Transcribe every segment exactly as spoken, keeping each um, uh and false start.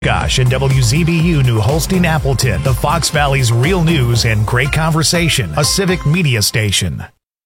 Gosh, and W Z B U New Holstein Appleton, the Fox Valley's real news and great conversation, a civic media station.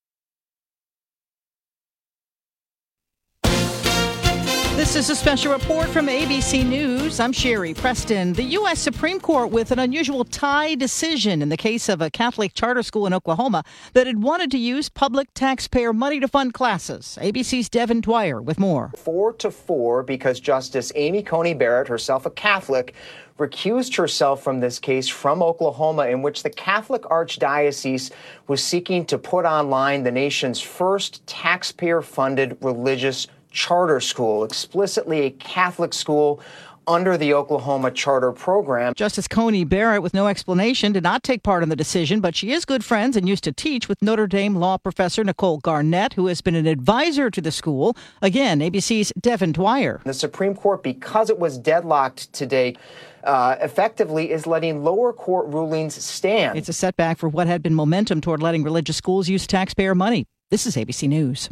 This is a special report from A B C News. I'm Sherry Preston. The U S Supreme Court with an unusual tie decision in the case of a Catholic charter school in Oklahoma that had wanted to use public taxpayer money to fund classes. A B C's Devin Dwyer with more. Four to four because Justice Amy Coney Barrett, herself a Catholic, recused herself from this case from Oklahoma, in which the Catholic Archdiocese was seeking to put online the nation's first taxpayer-funded religious charter school, explicitly a Catholic school under the Oklahoma Charter Program. Justice Coney Barrett, with no explanation, did not take part in the decision, but she is good friends and used to teach with Notre Dame law professor Nicole Garnett, who has been an advisor to the school. Again, A B C's Devin Dwyer. The Supreme Court, because it was deadlocked today, uh, effectively is letting lower court rulings stand. It's a setback for what had been momentum toward letting religious schools use taxpayer money. This is A B C News.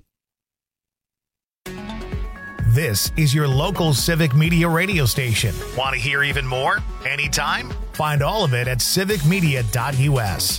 This is your local civic media radio station. Want to hear even more? Anytime? Find all of it at civic media dot U S.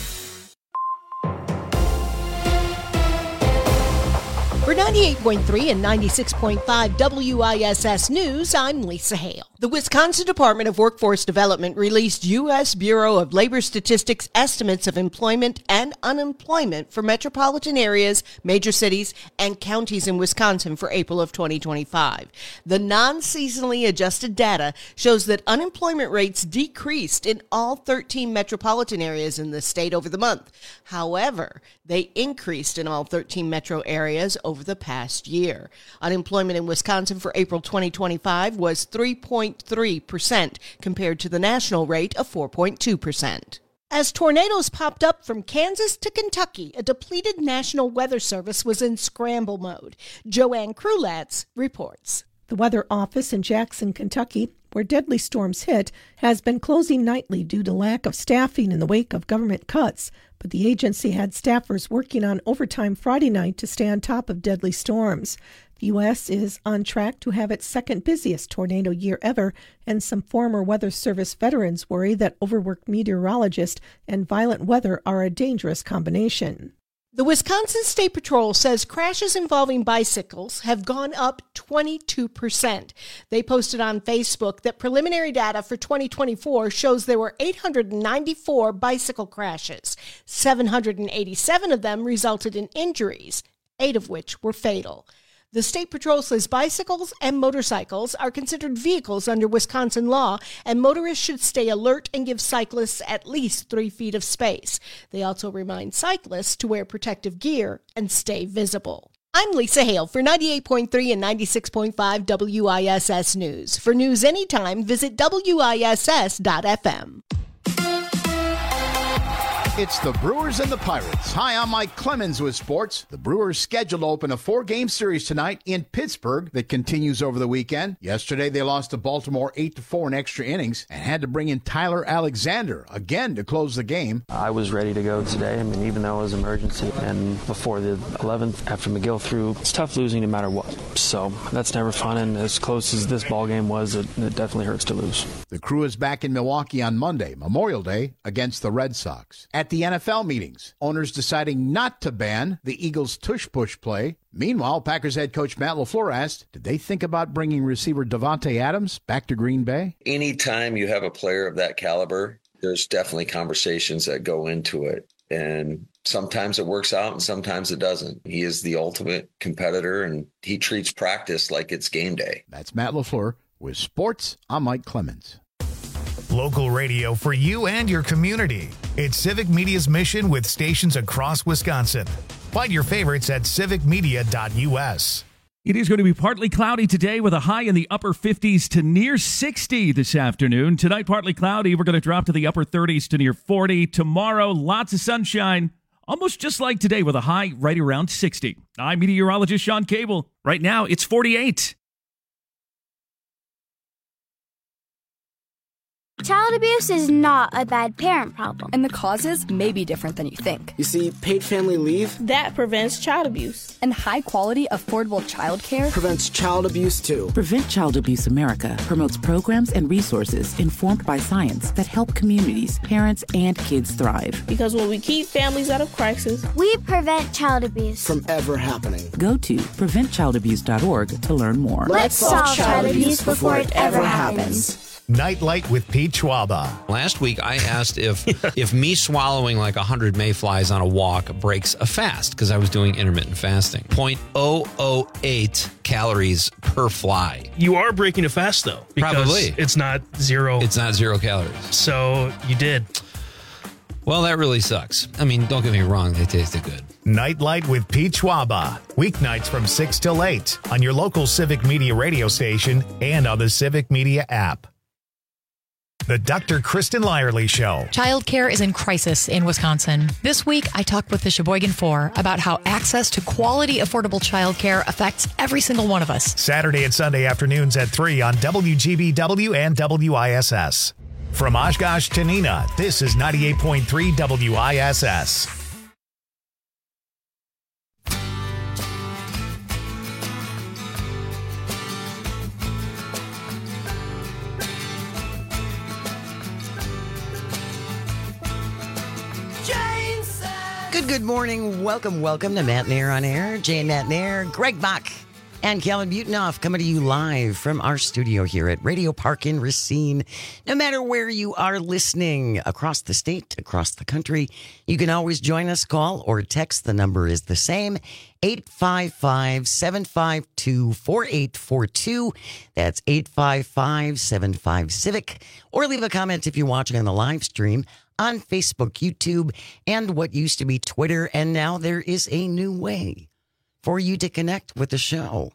For ninety-eight point three and ninety-six point five W I S S News, I'm Lisa Hale. The Wisconsin Department of Workforce Development released U S Bureau of Labor Statistics estimates of employment and unemployment for metropolitan areas, major cities, and counties in Wisconsin for April of twenty twenty-five. The non-seasonally adjusted data shows that unemployment rates decreased in all thirteen metropolitan areas in the state over the month. However, they increased in all thirteen metro areas over the past year. Unemployment in Wisconsin for April twenty twenty-five was three point three percent compared to the national rate of four point two percent. As tornadoes popped up from Kansas to Kentucky, a depleted National Weather Service was in scramble mode. Joanne Krulatz reports. The Weather Office in Jackson, Kentucky, where deadly storms hit, has been closing nightly due to lack of staffing in the wake of government cuts. But the agency had staffers working on overtime Friday night to stay on top of deadly storms. The U S is on track to have its second busiest tornado year ever, and some former Weather Service veterans worry that overworked meteorologists and violent weather are a dangerous combination. The Wisconsin State Patrol says crashes involving bicycles have gone up twenty-two percent. They posted on Facebook that preliminary data for twenty twenty-four shows there were eight hundred ninety-four bicycle crashes. seven hundred eighty-seven of them resulted in injuries, eight of which were fatal. The State Patrol says bicycles and motorcycles are considered vehicles under Wisconsin law, and motorists should stay alert and give cyclists at least three feet of space. They also remind cyclists to wear protective gear and stay visible. I'm Lisa Hale for ninety-eight point three and ninety-six point five W I S S News. For news anytime, visit W I S S dot F M. It's the Brewers and the Pirates. Hi, I'm Mike Clemens with sports. The Brewers scheduled to open a four-game series tonight in Pittsburgh that continues over the weekend. Yesterday, they lost to Baltimore eight to four in extra innings and had to bring in Tyler Alexander again to close the game. I was ready to go today. I mean, even though it was emergency. And before the eleventh, after McGill threw, it's tough losing no matter what. So that's never fun. And as close as this ball game was, it, it definitely hurts to lose. The Crew is back in Milwaukee on Monday, Memorial Day, against the Red Sox. At the N F L meetings, owners deciding not to ban the Eagles' tush-push play. Meanwhile, Packers head coach Matt LaFleur asked, did they think about bringing receiver Davante Adams back to Green Bay? Anytime you have a player of that caliber, there's definitely conversations that go into it. And sometimes it works out and sometimes it doesn't. He is the ultimate competitor, and he treats practice like it's game day. That's Matt LaFleur with sports. I'm Mike Clemens. Local radio for you and your community. It's Civic Media's mission with stations across Wisconsin. Find your favorites at civic media dot U S. It is going to be partly cloudy today with a high in the upper fifties to near sixty this afternoon. Tonight, partly cloudy. We're going to drop to the upper thirties to near forty. Tomorrow, lots of sunshine, almost just like today with a high right around sixty. I'm meteorologist Sean Cable. Right now, it's forty-eight. Child abuse is not a bad parent problem. And the causes may be different than you think. You see, paid family leave, that prevents child abuse. And high-quality, affordable child care prevents child abuse, too. Prevent Child Abuse America promotes programs and resources informed by science that help communities, parents, and kids thrive. Because when we keep families out of crisis, we prevent child abuse from ever happening. Go to prevent child abuse dot org to learn more. Let's solve child abuse before it ever happens. Nightlight with Pete Schwaba. Last week, I asked if if me swallowing like one hundred mayflies on a walk breaks a fast, because I was doing intermittent fasting. zero point zero zero eight calories per fly. You are breaking a fast, though. Because Probably. It's not zero. It's not zero calories. So you did. Well, that really sucks. I mean, don't get me wrong. They tasted good. Nightlight with Pete Schwaba. Weeknights from six till eight on your local Civic Media radio station and on the Civic Media app. The Doctor Kristen Lyerly Show. Childcare is in crisis in Wisconsin. This week, I talked with the Sheboygan Four about how access to quality, affordable childcare affects every single one of us. Saturday and Sunday afternoons at three on W G B W and W I S S. From Oshkosh to Neenah, this is ninety-eight point three W I S S. Good, good morning. Welcome, welcome to Matt Nair on Air. Jane Matt Nair, Greg Bach, and Kellen Butenoff coming to you live from our studio here at Radio Park in Racine. No matter where you are listening, across the state, across the country, you can always join us, call or text. The number is the same, eight five five, seven five two, four eight four two. That's eight five five, seven five, CIVIC. Or leave a comment if you're watching on the live stream on Facebook, YouTube, and what used to be Twitter. And now there is a new way for you to connect with the show.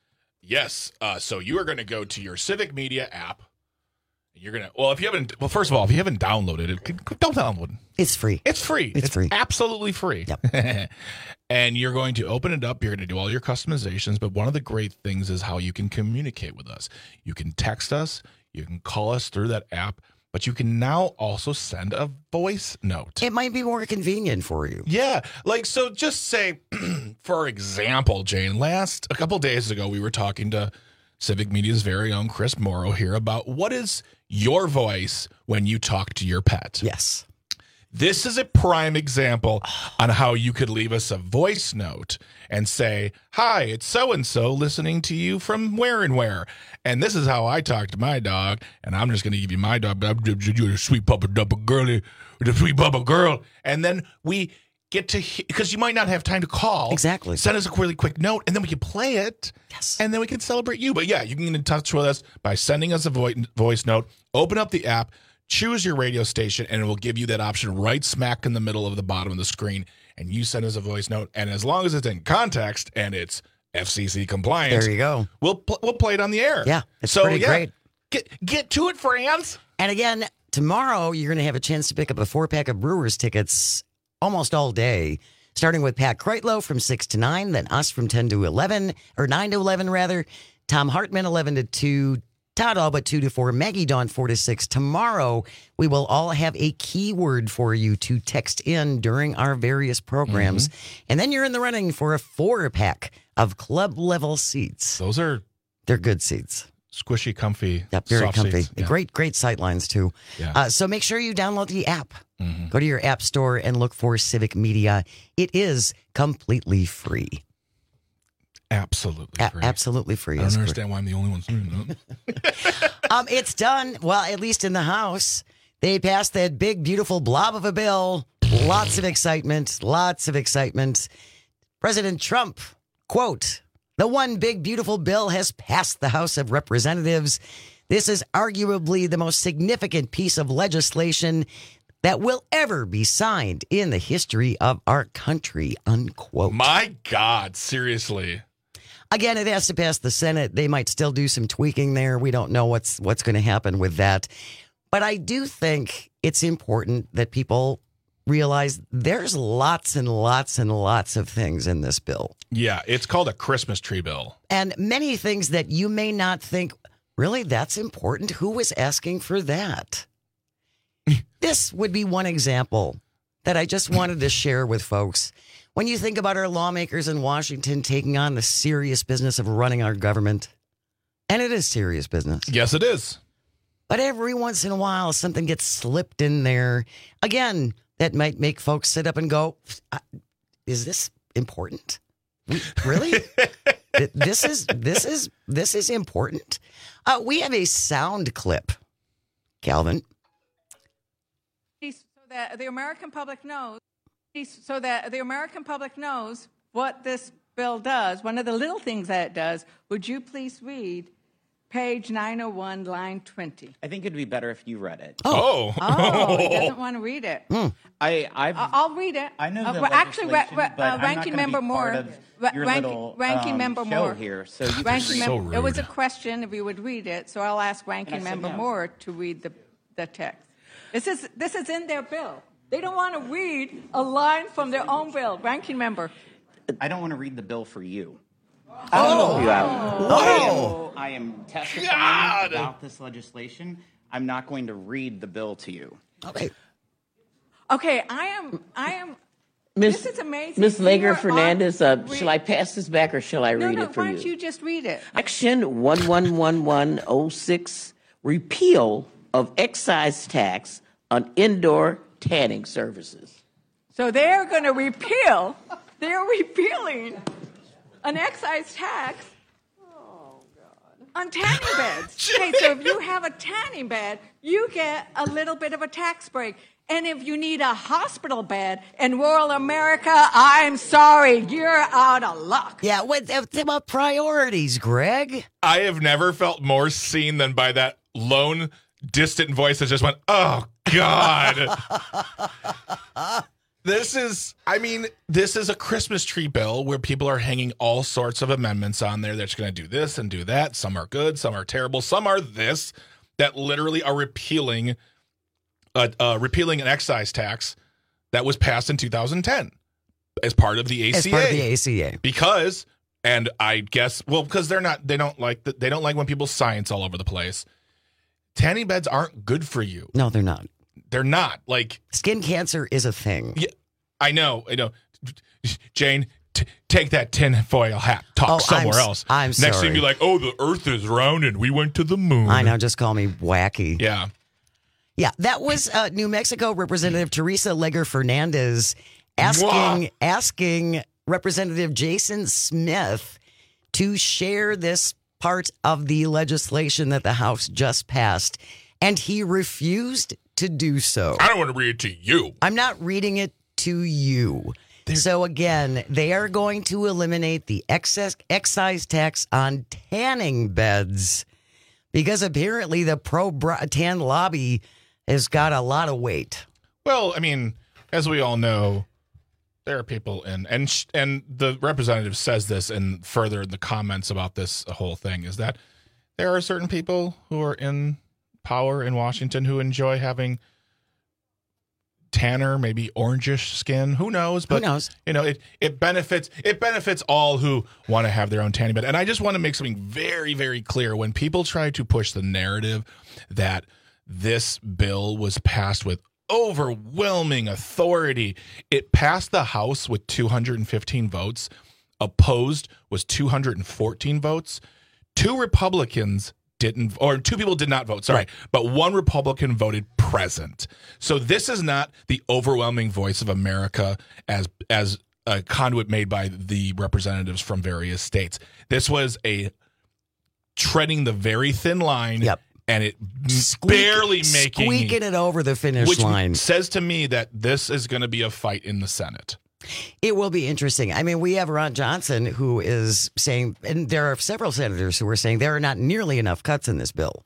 Yes. Uh, so you are going to go to your Civic Media app. You're going to, well, if you haven't, well, first of all, if you haven't downloaded it, don't download it. It's free. It's free. It's, it's free. Absolutely free. Yep. And you're going to open it up. You're going to do all your customizations. But one of the great things is how you can communicate with us. You can text us. You can call us through that app. But you can now also send a voice note. It might be more convenient for you. Yeah. Like, so just say, for example, Jane, last, a couple days ago, we were talking to Civic Media's very own Chris Morrow here about what is your voice when you talk to your pet. Yes. This is a prime example on how you could leave us a voice note and say, hi, it's so-and-so listening to you from where and where. And this is how I talk to my dog. And I'm just going to give you my dog. But I'm you're a sweet papa double girly, the sweet papa girl. And then we get to, because you might not have time to call. Exactly. Send us a really quick note, and then we can play it. Yes. And then we can celebrate you. But yeah, you can get in touch with us by sending us a vo- voice note. Open up the app. Choose your radio station, and it will give you that option right smack in the middle of the bottom of the screen. And you send us a voice note, and as long as it's in context and it's F C C compliant, there you go. We'll pl- we'll play it on the air. Yeah, it's so, pretty yeah, great. Get get to it, friends. And again, tomorrow you're going to have a chance to pick up a four pack of Brewers tickets almost all day, starting with Pat Kreitlow from six to nine, then us from ten to eleven, or nine to eleven rather. Tom Hartman eleven to two. Todd Alba two to four, Maggie Dawn four to six. Tomorrow, we will all have a keyword for you to text in during our various programs. Mm-hmm. And then you're in the running for a four-pack of club-level seats. Those are... They're good seats. Squishy, comfy, Yep, very soft comfy. seats. Yeah. Great, great sight lines, too. Yeah. Uh, so make sure you download the app. Mm-hmm. Go to your app store and look for Civic Media. It is completely free. Absolutely free. A- absolutely free. I don't understand why I'm the only one saying that. um, it's done. Well, at least in the House, they passed that big, beautiful blob of a bill. Lots of excitement. Lots of excitement. President Trump, quote, "The one big, beautiful bill has passed the House of Representatives. This is arguably the most significant piece of legislation that will ever be signed in the history of our country," unquote. My God, seriously. Again, it has to pass the Senate. They might still do some tweaking there. We don't know what's what's going to happen with that. But I do think it's important that people realize there's lots and lots and lots of things in this bill. Yeah, it's called a Christmas tree bill. And many things that you may not think, really, that's important? Who was asking for that? this would be one example that I just wanted to share with folks. When you think about our lawmakers in Washington taking on the serious business of running our government, and it is serious business. Yes, it is. But every once in a while, something gets slipped in there. Again, that might make folks sit up and go, is this important? Really? This is this is this is important. Uh, we have a sound clip, Calvin. So that the American public knows. So that the American public knows what this bill does. One of the little things that it does. Would you please read page nine oh one, line twenty? I think it'd be better if you read it. Oh, oh, he doesn't want to read it. Mm. I, I've, I'll read it. I know uh, the well, actually, ra- ra- but uh, I'm ranking not member be Moore. part of your ranking, little, ranking um, member show Moore here. So you ranking so member. It was a rude. question if you would read it. So I'll ask ranking And I said member no. Moore to read the the text. This is this is in their bill. They don't want to read a line from their own bill. Ranking member. I don't want to read the bill for you. Oh, You out. oh. I am testifying God. about this legislation. I'm not going to read the bill to you. Okay. Okay, I am. I am. Miss, This is amazing. Miss You Lager are Fernandez, uh, on- shall I pass this back or shall I No, read no. it for Why you? don't you just read it? Action one one one one oh six, repeal of excise tax on indoor tanning services. So they're going to repeal. They're repealing an excise tax on tanning beds. Okay, so if you have a tanning bed, you get a little bit of a tax break. And if you need a hospital bed in rural America, I'm sorry, you're out of luck. Yeah, what about priorities, Greg? I have never felt more seen than by that lone, distant voice that just went, oh, God. This is, I mean, this is a Christmas tree bill where people are hanging all sorts of amendments on there that's going to do this and do that. Some are good, some are terrible, some are this, that literally are repealing uh, uh, repealing an excise tax that was passed in two thousand ten as part of the A C A. As part of the A C A. Because, and I guess, well, because they're not, they don't like, the, they don't like when people science all over the place. Tanning beds aren't good for you. No, they're not. They're not. Like, skin cancer is a thing. Yeah, I know. I know. Jane, t- take that tinfoil hat. Talk Oh, somewhere I'm, else. I'm Next sorry. thing, be like, oh, the Earth is round and we went to the moon. I know. Just call me wacky. Yeah. Yeah, that was uh, New Mexico Representative Teresa Leger Fernandez asking Wow. asking Representative Jason Smith to share this part of the legislation that the House just passed, and he refused to do so. I don't want to read it to you. I'm not reading it to you. So again, they are going to eliminate the excess excise tax on tanning beds because apparently the pro-tan lobby has got a lot of weight. Well, I mean, as we all know, there are people in, and sh- and the representative says this and further in the comments about this whole thing, is that there are certain people who are in power in Washington who enjoy having tanner, maybe orangish skin. Who knows? But Who knows? You know, it it benefits it benefits all who want to have their own tanning bed. And I just want to make something very, very clear. When people try to push the narrative that this bill was passed with overwhelming authority, it passed the House with two hundred fifteen votes. Opposed was two hundred fourteen votes. Two Republicans didn't, or two people did not vote, sorry, Right. but one Republican voted present. So this is not the overwhelming voice of America as as a conduit made by the representatives from various states. This was a treading the very thin line, Yep. and it Squeak- barely making squeaking it over the finish which line. says to me that this is going to be a fight in the Senate. It will be interesting. I mean, we have Ron Johnson who is saying, and there are several senators who are saying there are not nearly enough cuts in this bill.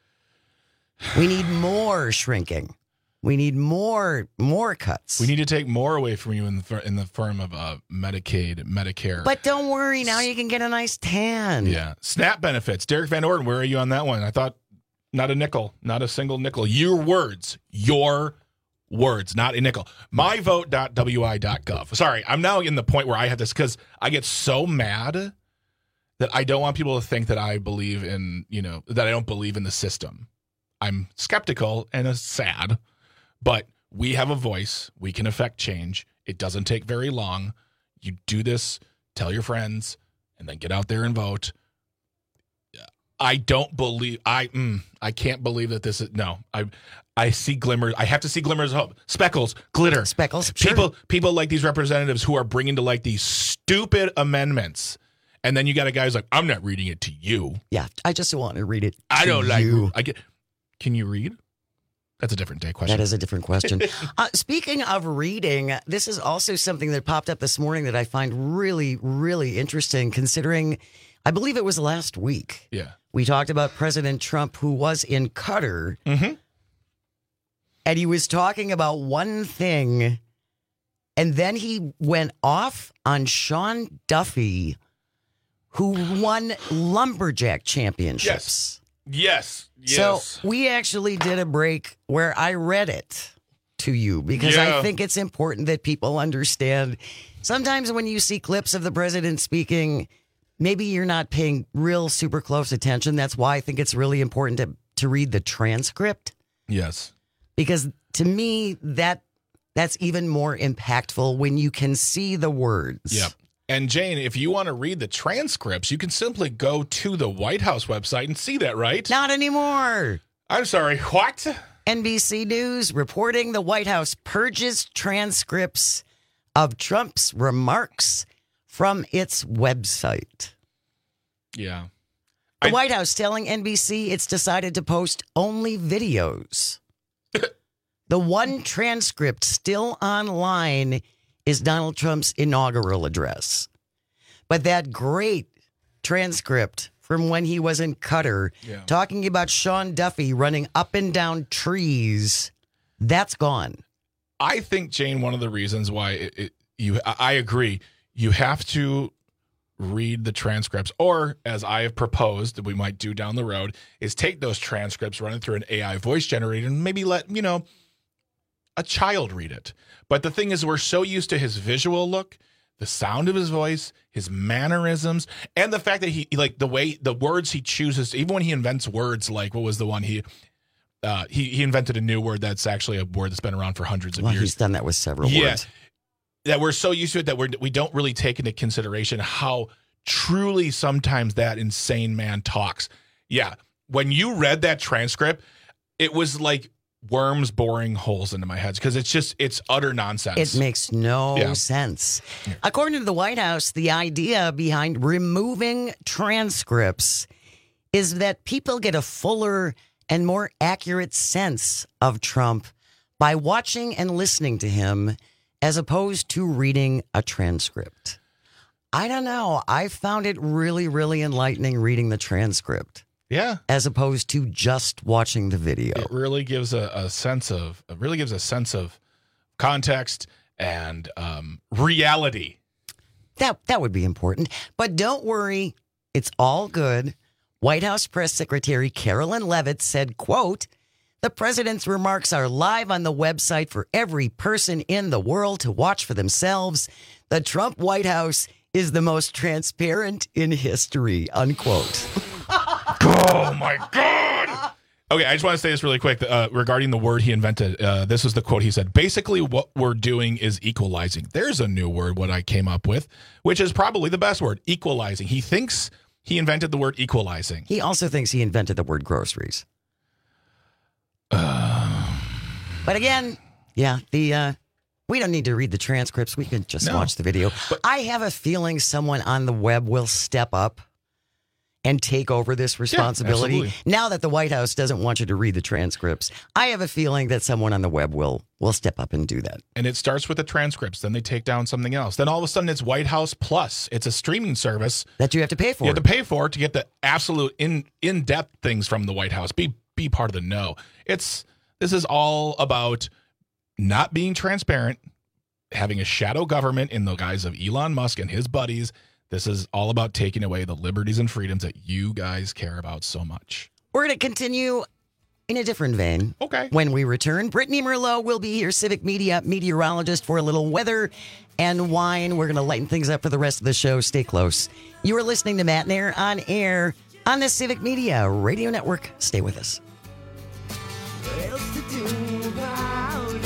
We need more shrinking. We need more more cuts. We need to take more away from you in the fir- in the form of uh, Medicaid, Medicare. But don't worry, now you can get a nice tan. Yeah. SNAP benefits. Derek Van Orden, where are you on that one? I thought not a nickel, not a single nickel. Your words, your words, not a nickel. my vote dot w i dot gov. Sorry, I'm now in the point where I have this because I get so mad that I don't want people to think that I believe in, you know, that I don't believe in the system. I'm skeptical and uh, sad, But we have a voice. We can affect change. It doesn't take very long. You do this, tell your friends, and then get out there and vote. I don't believe I mm, I can't believe that this is no. I I see glimmers. I have to see glimmers of hope. Speckles, glitter. Speckles. People sure. people like these representatives who are bringing to like these stupid amendments. And then you got a guy who's like, I'm not reading it to you. Yeah, I just want to read it. I don't to like you. I get Can you read? That's a different day question. That is a different question. uh, speaking of reading, this is also something that popped up this morning that I find really, really interesting, considering I believe it was last week. Yeah. We talked about President Trump, who was in Qatar, mm-hmm. and he was talking about one thing, and then he went off on Sean Duffy, who won lumberjack championships. Yes. Yes. Yes. So we actually did a break where I read it to you because Yeah. I think it's important that people understand. Sometimes when you see clips of the president speaking, maybe you're not paying real super close attention. That's why I think it's really important to, to read the transcript. Yes. Because to me, that that's even more impactful when you can see the words. Yep. And Jane, if you want to read the transcripts, you can simply go to the White House website and see that, right? Not anymore. I'm sorry, what? N B C News reporting the White House purges transcripts of Trump's remarks from its website. Yeah. The I, White House telling N B C it's decided to post only videos. The one transcript still online is Donald Trump's inaugural address. But that great transcript from when he was in Qatar, Yeah. talking about Sean Duffy running up and down trees, that's gone. I think, Jane, one of the reasons why it, it, you, I I agree, you have to read the transcripts, or as I have proposed that we might do down the road, is take those transcripts, run it through an A I voice generator, and maybe let, you know, a child read it. But the thing is, we're so used to his visual look, the sound of his voice, his mannerisms, and the fact that he, like, the way, the words he chooses, even when he invents words, like, what was the one he, uh, he, he invented a new word that's actually a word that's been around for hundreds of Well, years. he's done that with several Yeah. words. That we're so used to it that we're, we don't really take into consideration how truly sometimes that insane man talks. Yeah. When you read that transcript, it was like worms boring holes into my head because it's just, it's utter nonsense. It makes no Yeah. sense. According to the White House, the idea behind removing transcripts is that people get a fuller and more accurate sense of Trump by watching and listening to him as opposed to reading a transcript. I don't know. I found it really, really enlightening reading the transcript. Yeah. As opposed to just watching the video. It really gives a, a sense of, it really gives a sense of context and um, reality. That that would be important. But don't worry, it's all good. White House Press Secretary Carolyn Leavitt said, quote, "The president's remarks are live on the website for every person in the world to watch for themselves. The Trump White House is the most transparent in history," unquote. Oh, my God. Okay, I just want to say this really quick uh, regarding the word he invented. Uh, this is the quote he said. "Basically, what we're doing is equalizing." There's a new word, what I came up with, which is probably the best word, equalizing. He thinks he invented the word equalizing. He also thinks he invented the word groceries. Uh, but again, yeah, the uh, we don't need to read the transcripts. We can just No. watch the video. But I have a feeling someone on the web will step up and take over this responsibility. absolutely. Now that the White House doesn't want you to read the transcripts, I have a feeling that someone on the web will will step up and do that. And it starts with the transcripts. Then they take down something else. Then all of a sudden it's White House Plus. It's a streaming service that you have to pay for. You have to pay for to get the absolute in in depth things from the White House. Be be part of the know. It's this is all about not being transparent, having a shadow government in the guise of Elon Musk and his buddies. This is all about taking away the liberties and freedoms that you guys care about so much. We're going to continue in a different vein. Okay. When we return, Brittany Merlot will be here, Civic Media meteorologist, for a little weather and wine. We're going to lighten things up for the rest of the show. Stay close. You are listening to Matt Nair on air on the Civic Media Radio Network. Stay with us. What else to do about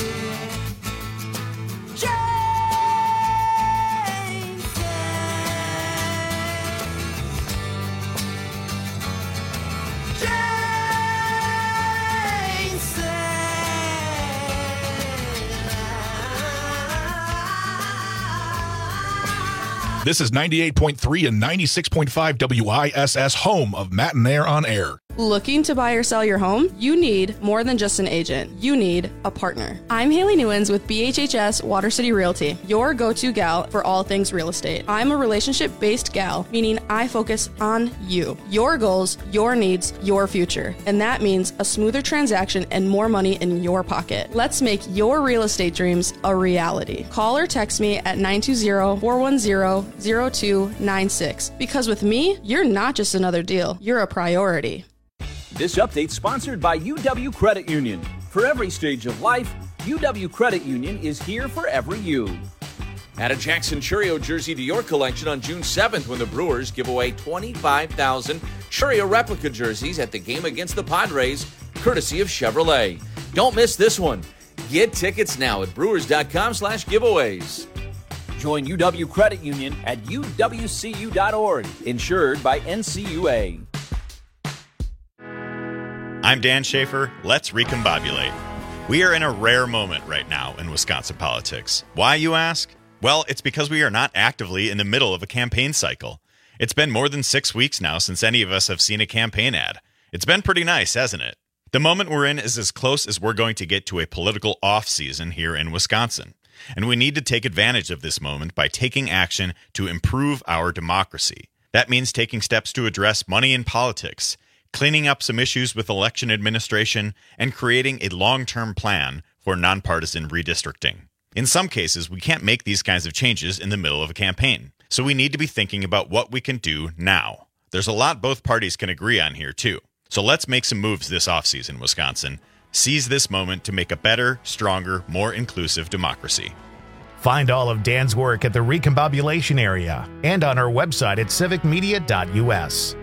This is ninety-eight point three and ninety-six point five W I S S, home of Matt and Nair on Air. Looking to buy or sell your home? You need more than just an agent. You need a partner. I'm Haley Newens with B H H S Water City Realty, your go-to gal for all things real estate. I'm a relationship-based gal, meaning I focus on you, your goals, your needs, your future. And that means a smoother transaction and more money in your pocket. Let's make your real estate dreams a reality. Call or text me at nine two zero, four one zero, zero two nine six. Because with me, you're not just another deal, you're a priority. This update sponsored by U W Credit Union. For every stage of life, U W Credit Union is here for every you. Add a Jackson Churio jersey to your collection on June seventh when the Brewers give away twenty-five thousand Churio replica jerseys at the game against the Padres, courtesy of Chevrolet. Don't miss this one. Get tickets now at brewers.com slash giveaways. Join U W Credit Union at U W C U dot org, insured by N C U A. I'm Dan Schaefer. Let's recombobulate. We are in a rare moment right now in Wisconsin politics. Why, you ask? Well, it's because we are not actively in the middle of a campaign cycle. It's been more than six weeks now since any of us have seen a campaign ad. It's been pretty nice, hasn't it? The moment we're in is as close as we're going to get to a political off-season here in Wisconsin. And we need to take advantage of this moment by taking action to improve our democracy. That means taking steps to address money in politics, cleaning up some issues with election administration, and creating a long-term plan for nonpartisan redistricting. In some cases, we can't make these kinds of changes in the middle of a campaign, so we need to be thinking about what we can do now. There's a lot both parties can agree on here, too. So let's make some moves this offseason, Wisconsin. Seize this moment to make a better, stronger, more inclusive democracy. Find all of Dan's work at the Recombobulation area and on our website at civic media dot U S.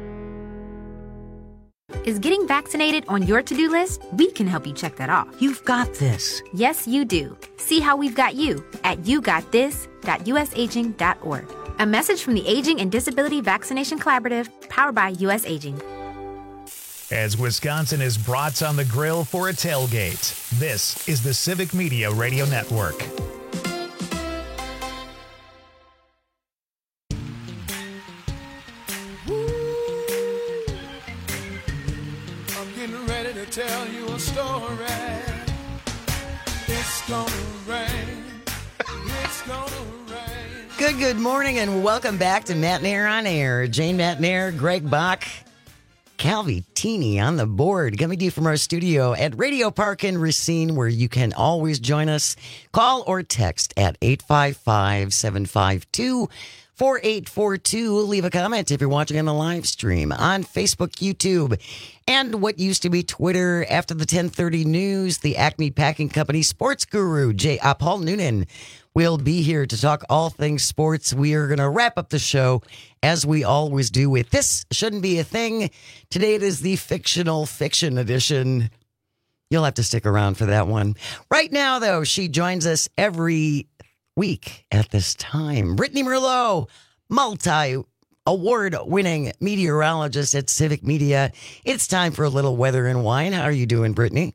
Is getting vaccinated on your to-do list? We can help you check that off. You've got this. Yes, you do. See how we've got you at you got this dot U S aging dot org. A message from the Aging and Disability Vaccination Collaborative, powered by U S Aging. As Wisconsin is brats on the grill for a tailgate, this is the Civic Media Radio Network. Tell you a story. It's gonna rain. It's gonna rain. Good, good morning, and welcome back to Matt Nair on Air. Jane Matt Nair, Greg Bach, Calvi Teeny on the board, coming to you from our studio at Radio Park in Racine, where you can always join us. Call or text at eight five five, seven five two, four eight four two. Leave a comment if you're watching on the live stream on Facebook, YouTube, and what used to be Twitter. After the ten thirty news, the Acme Packing Company sports guru, J. Uh, Paul Noonan, will be here to talk all things sports. We are going to wrap up the show, as we always do, with This Shouldn't Be a Thing. Today it is the fictional fiction edition. You'll have to stick around for that one. Right now, though, she joins us every week at this time. Brittany Merlot, multi award-winning meteorologist at Civic Media. It's time for a little weather and wine. How are you doing, Brittany?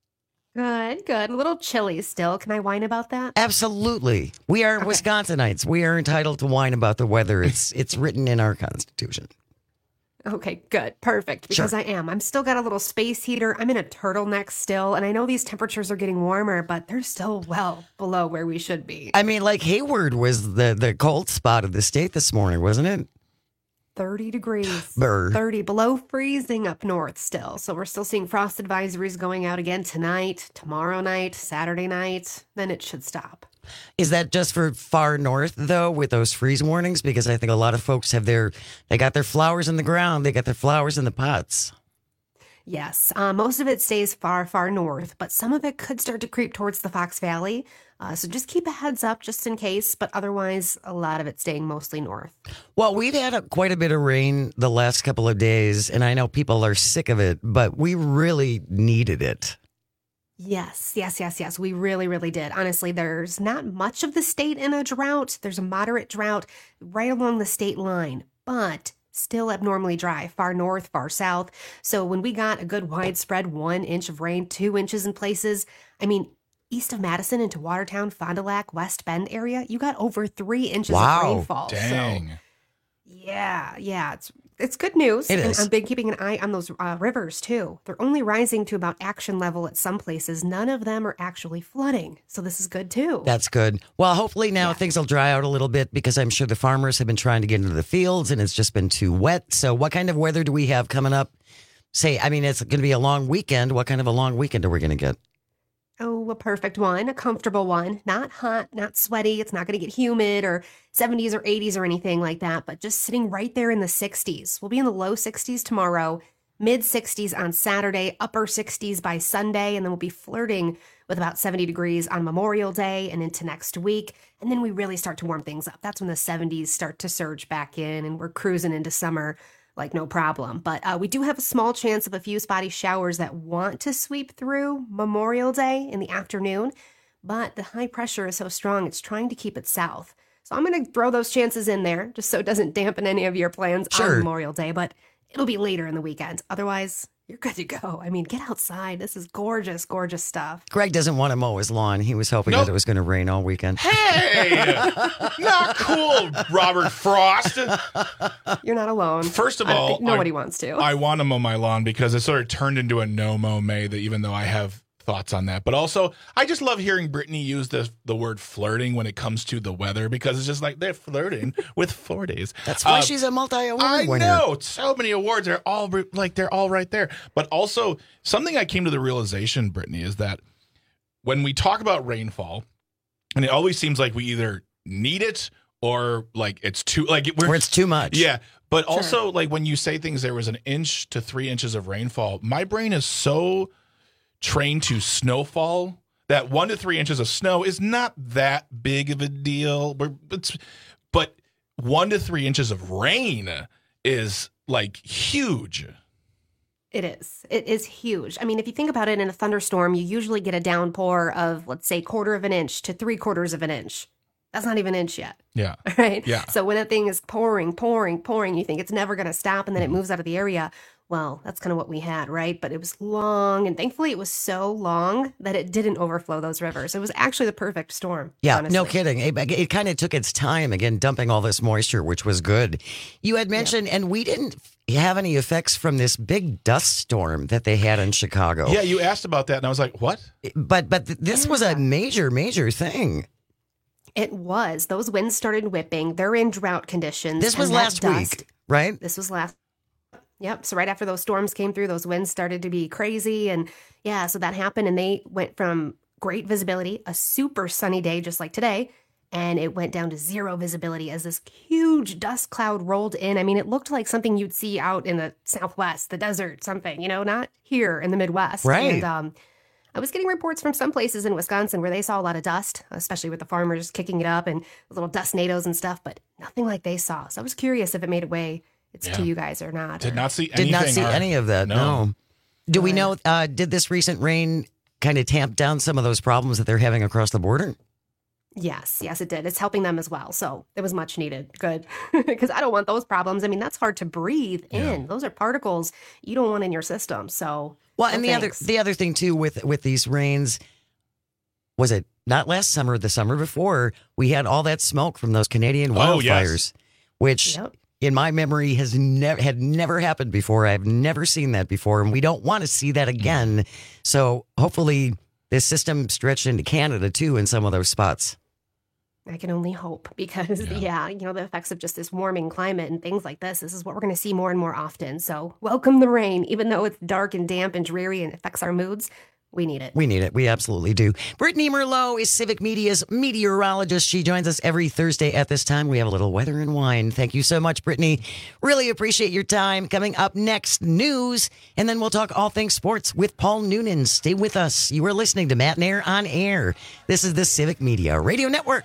Good, good. A little chilly still. Can I whine about that? Absolutely. We are okay. Wisconsinites. We are entitled to whine about the weather. It's it's written in our Constitution. Okay, good. Perfect. Because sure. I am. I'm still got a little space heater. I'm in a turtleneck still. And I know these temperatures are getting warmer, but they're still well below where we should be. I mean, like Hayward was the, the cold spot of the state this morning, wasn't it? thirty degrees. Burr. thirty below freezing up north still. So we're still seeing frost advisories going out again tonight, tomorrow night, Saturday night. Then it should stop. Is that just for far north, though, with those freeze warnings? Because I think a lot of folks have their, they got their flowers in the ground. They got their flowers in the pots. Yes, uh, most of it stays far, far north, but some of it could start to creep towards the Fox Valley. Uh, so just keep a heads up just in case, but otherwise, a lot of it staying mostly north. Well, we've had a, quite a bit of rain the last couple of days, and I know people are sick of it, but we really needed it. Yes, yes, yes, yes. We really, really did. Honestly, there's not much of the state in a drought. There's a moderate drought right along the state line, but still abnormally dry, far north, far south. So when we got a good widespread one inch of rain, two inches in places, I mean, east of Madison into Watertown, Fond du Lac, West Bend area, you got over three inches Wow. of rainfall. Dang. So, yeah, yeah, it's it's good news. It and is. I've been keeping an eye on those uh, rivers too. They're only rising to about action level at some places. None of them are actually flooding, so this is good too. That's good. Well, hopefully now things will dry out a little bit because I'm sure the farmers have been trying to get into the fields and it's just been too wet. So what kind of weather do we have coming up? Say, I mean, it's going to be a long weekend. What kind of a long weekend are we going to get? Oh, a perfect one, a comfortable one. Not hot, not sweaty. It's not going to get humid or seventies or eighties or anything like that, but just sitting right there in the sixties. We'll be in the low sixties tomorrow, mid sixties on Saturday, upper sixties by Sunday, and then we'll be flirting with about seventy degrees on Memorial Day and into next week. And then we really start to warm things up. That's when the seventies start to surge back in and we're cruising into summer like no problem. But uh, we do have a small chance of a few spotty showers that want to sweep through Memorial Day in the afternoon. But the high pressure is so strong, it's trying to keep it south. So I'm going to throw those chances in there just so it doesn't dampen any of your plans Sure. on Memorial Day. But it'll be later in the weekend. Otherwise, you're good to go. I mean, get outside. This is gorgeous, gorgeous stuff. Greg doesn't want to mow his lawn. He was hoping Nope. that it was going to rain all weekend. Hey, not cool, Robert Frost. You're not alone. First of I don't all, think nobody I, wants to. I want to mow my lawn because it sort of turned into a no-mow May, that even though I have thoughts on that. But also, I just love hearing Brittany use the, the word flirting when it comes to the weather because it's just like they're flirting with four days. That's why Uh, she's a multi-award I winner. know. So many awards. They're all re- like they're all right there. But also, something I came to the realization, Brittany, is that when we talk about rainfall, and it always seems like we either need it or like it's too like we're, Or it's too much. Yeah. But also, like when you say things, there was an inch to three inches of rainfall. My brain is so trained to snowfall that one to three inches of snow is not that big of a deal. But, it's, but one to three inches of rain is like huge. It is. It is huge. I mean, if you think about it, in a thunderstorm, you usually get a downpour of, let's say, quarter of an inch to three quarters of an inch. That's not even an inch yet. Yeah. Right? Yeah. So when that thing is pouring, pouring, pouring, you think it's never going to stop and then it moves out of the area. Well, that's kind of what we had, right? But it was long, and thankfully it was so long that it didn't overflow those rivers. It was actually the perfect storm. Yeah, honestly. no kidding. It, it kind of took its time, again, dumping all this moisture, which was good. You had mentioned, and we didn't have any effects from this big dust storm that they had in Chicago. Yeah, you asked about that, and I was like, what? But, but th- this was a major, major thing. It was. Those winds started whipping. They're in drought conditions. This was and that last dust- week, right? This was last. Yep. So right after those storms came through, those winds started to be crazy. And yeah, so that happened. And they went from great visibility, a super sunny day, just like today, and it went down to zero visibility as this huge dust cloud rolled in. I mean, it looked like something you'd see out in the Southwest, the desert, something, you know, not here in the Midwest. Right. And um, I was getting reports from some places in Wisconsin where they saw a lot of dust, especially with the farmers kicking it up and little dust nados and stuff, but nothing like they saw. So I was curious if it made its way it's Yeah. to you guys or not. Did or- not see anything. Did not see or- any of that, no. No. Do we know, uh, did this recent rain kind of tamp down some of those problems that they're having across the border? Yes, yes, it did. It's helping them as well. So it was much needed. Good. Because I don't want those problems. I mean, that's hard to breathe in. Those are particles you don't want in your system. So, Well, no and the thanks. other the other thing too with with these rains, was it not last summer, the summer before, we had all that smoke from those Canadian Oh, wildfires, yes. which Yep. in my memory has never had never happened before. I've never seen that before, and we don't want to see that again. So hopefully this system stretched into Canada too in some of those spots. I can only hope because, yeah. Yeah. you know, the effects of just this warming climate and things like this, this is what we're going to see more and more often. So welcome the rain, even though it's dark and damp and dreary and affects our moods. We need it. We need it. We absolutely do. Brittany Merlot is Civic Media's meteorologist. She joins us every Thursday at this time. We have a little weather and wine. Thank you so much, Brittany. Really appreciate your time. Coming up next, news, and then we'll talk all things sports with Paul Noonan. Stay with us. You are listening to Matt Nair on Air. This is the Civic Media Radio Network.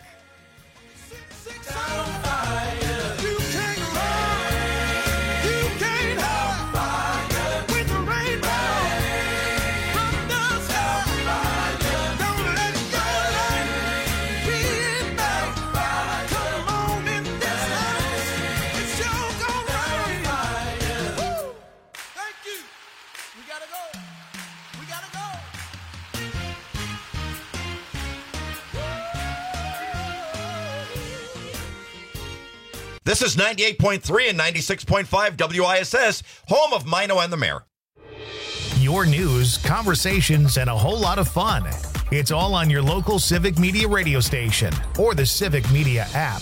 This is ninety-eight point three and ninety-six point five W I S S, home of Mino and the Mayor. Your news, conversations, and a whole lot of fun. It's all on your local Civic Media radio station or the Civic Media app.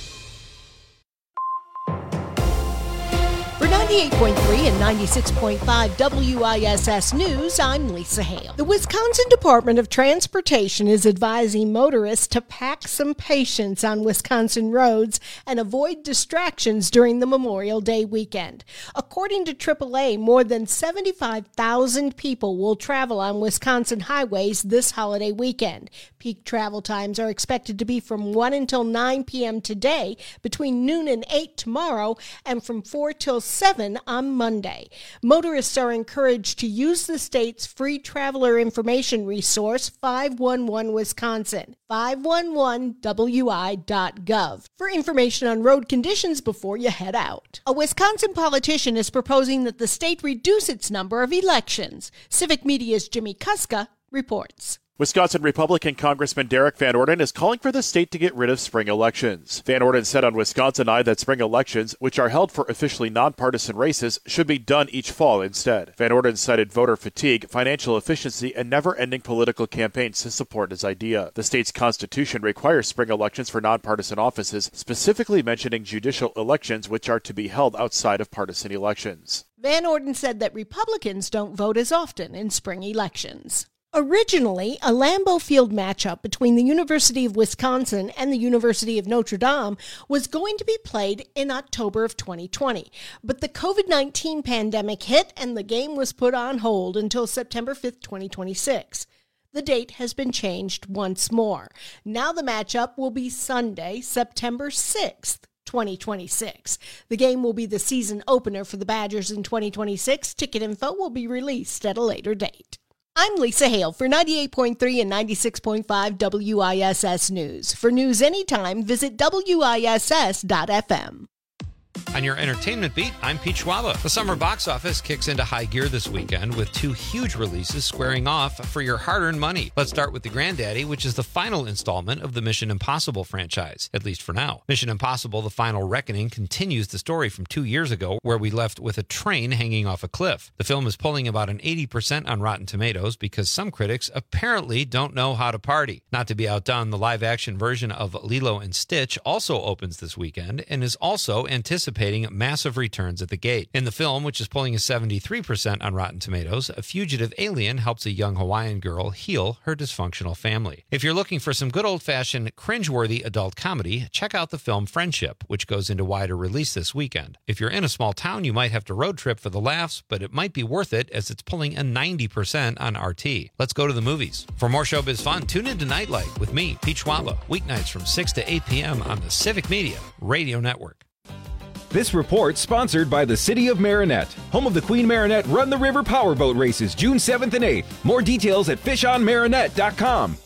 For ninety-eight point three and ninety-six point five W I S S News, I'm Lisa Hale. The Wisconsin Department of Transportation is advising motorists to pack some patience on Wisconsin roads and avoid distractions during the Memorial Day weekend. According to triple A, more than seventy-five thousand people will travel on Wisconsin highways this holiday weekend. Peak travel times are expected to be from one until nine p.m. today, between noon and eight tomorrow, and from four till seven on Monday. Motorists are encouraged to use the state's free traveler information resource, five one one Wisconsin, five one one W I dot gov, for information on road conditions before you head out. A Wisconsin politician is proposing that the state reduce its number of elections. Civic Media's Jimmy Kuska reports. Wisconsin Republican Congressman Derek Van Orden is calling for the state to get rid of spring elections. Van Orden said on Wisconsin Eye that spring elections, which are held for officially nonpartisan races, should be done each fall instead. Van Orden cited voter fatigue, financial efficiency, and never-ending political campaigns to support his idea. The state's constitution requires spring elections for nonpartisan offices, specifically mentioning judicial elections, which are to be held outside of partisan elections. Van Orden said that Republicans don't vote as often in spring elections. Originally, a Lambeau Field matchup between the University of Wisconsin and the University of Notre Dame was going to be played in October of twenty twenty, but the covid nineteen pandemic hit and the game was put on hold until September fifth, twenty twenty-six. The date has been changed once more. Now the matchup will be Sunday, September sixth. twenty twenty-six. The game will be the season opener for the Badgers in twenty twenty-six. Ticket info will be released at a later date. I'm Lisa Hale for ninety-eight point three and ninety-six point five W I S S News. For news anytime, visit W I S S dot F M. On your entertainment beat, I'm Pete Schwaba. The summer box office kicks into high gear this weekend with two huge releases squaring off for your hard-earned money. Let's start with The Granddaddy, which is the final installment of the Mission Impossible franchise, at least for now. Mission Impossible: The Final Reckoning continues the story from two years ago, where we left with a train hanging off a cliff. The film is pulling about an eighty percent on Rotten Tomatoes because some critics apparently don't know how to party. Not to be outdone, the live-action version of Lilo and Stitch also opens this weekend and is also anticipated massive returns at the gate. In the film, which is pulling a seventy-three percent on Rotten Tomatoes, a fugitive alien helps a young Hawaiian girl heal her dysfunctional family. If you're looking for some good old-fashioned, cringeworthy adult comedy, check out the film Friendship, which goes into wider release this weekend. If you're in a small town, you might have to road trip for the laughs, but it might be worth it as it's pulling a ninety percent on R T. Let's go to the movies. For more showbiz fun, tune in to Nightlight with me, Pete Schwaba, weeknights from six to eight p.m. on the Civic Media Radio Network. This report sponsored by the City of Marinette, home of the Queen Marinette Run the River Powerboat Races, June seventh and eighth. More details at fish on marinette dot com.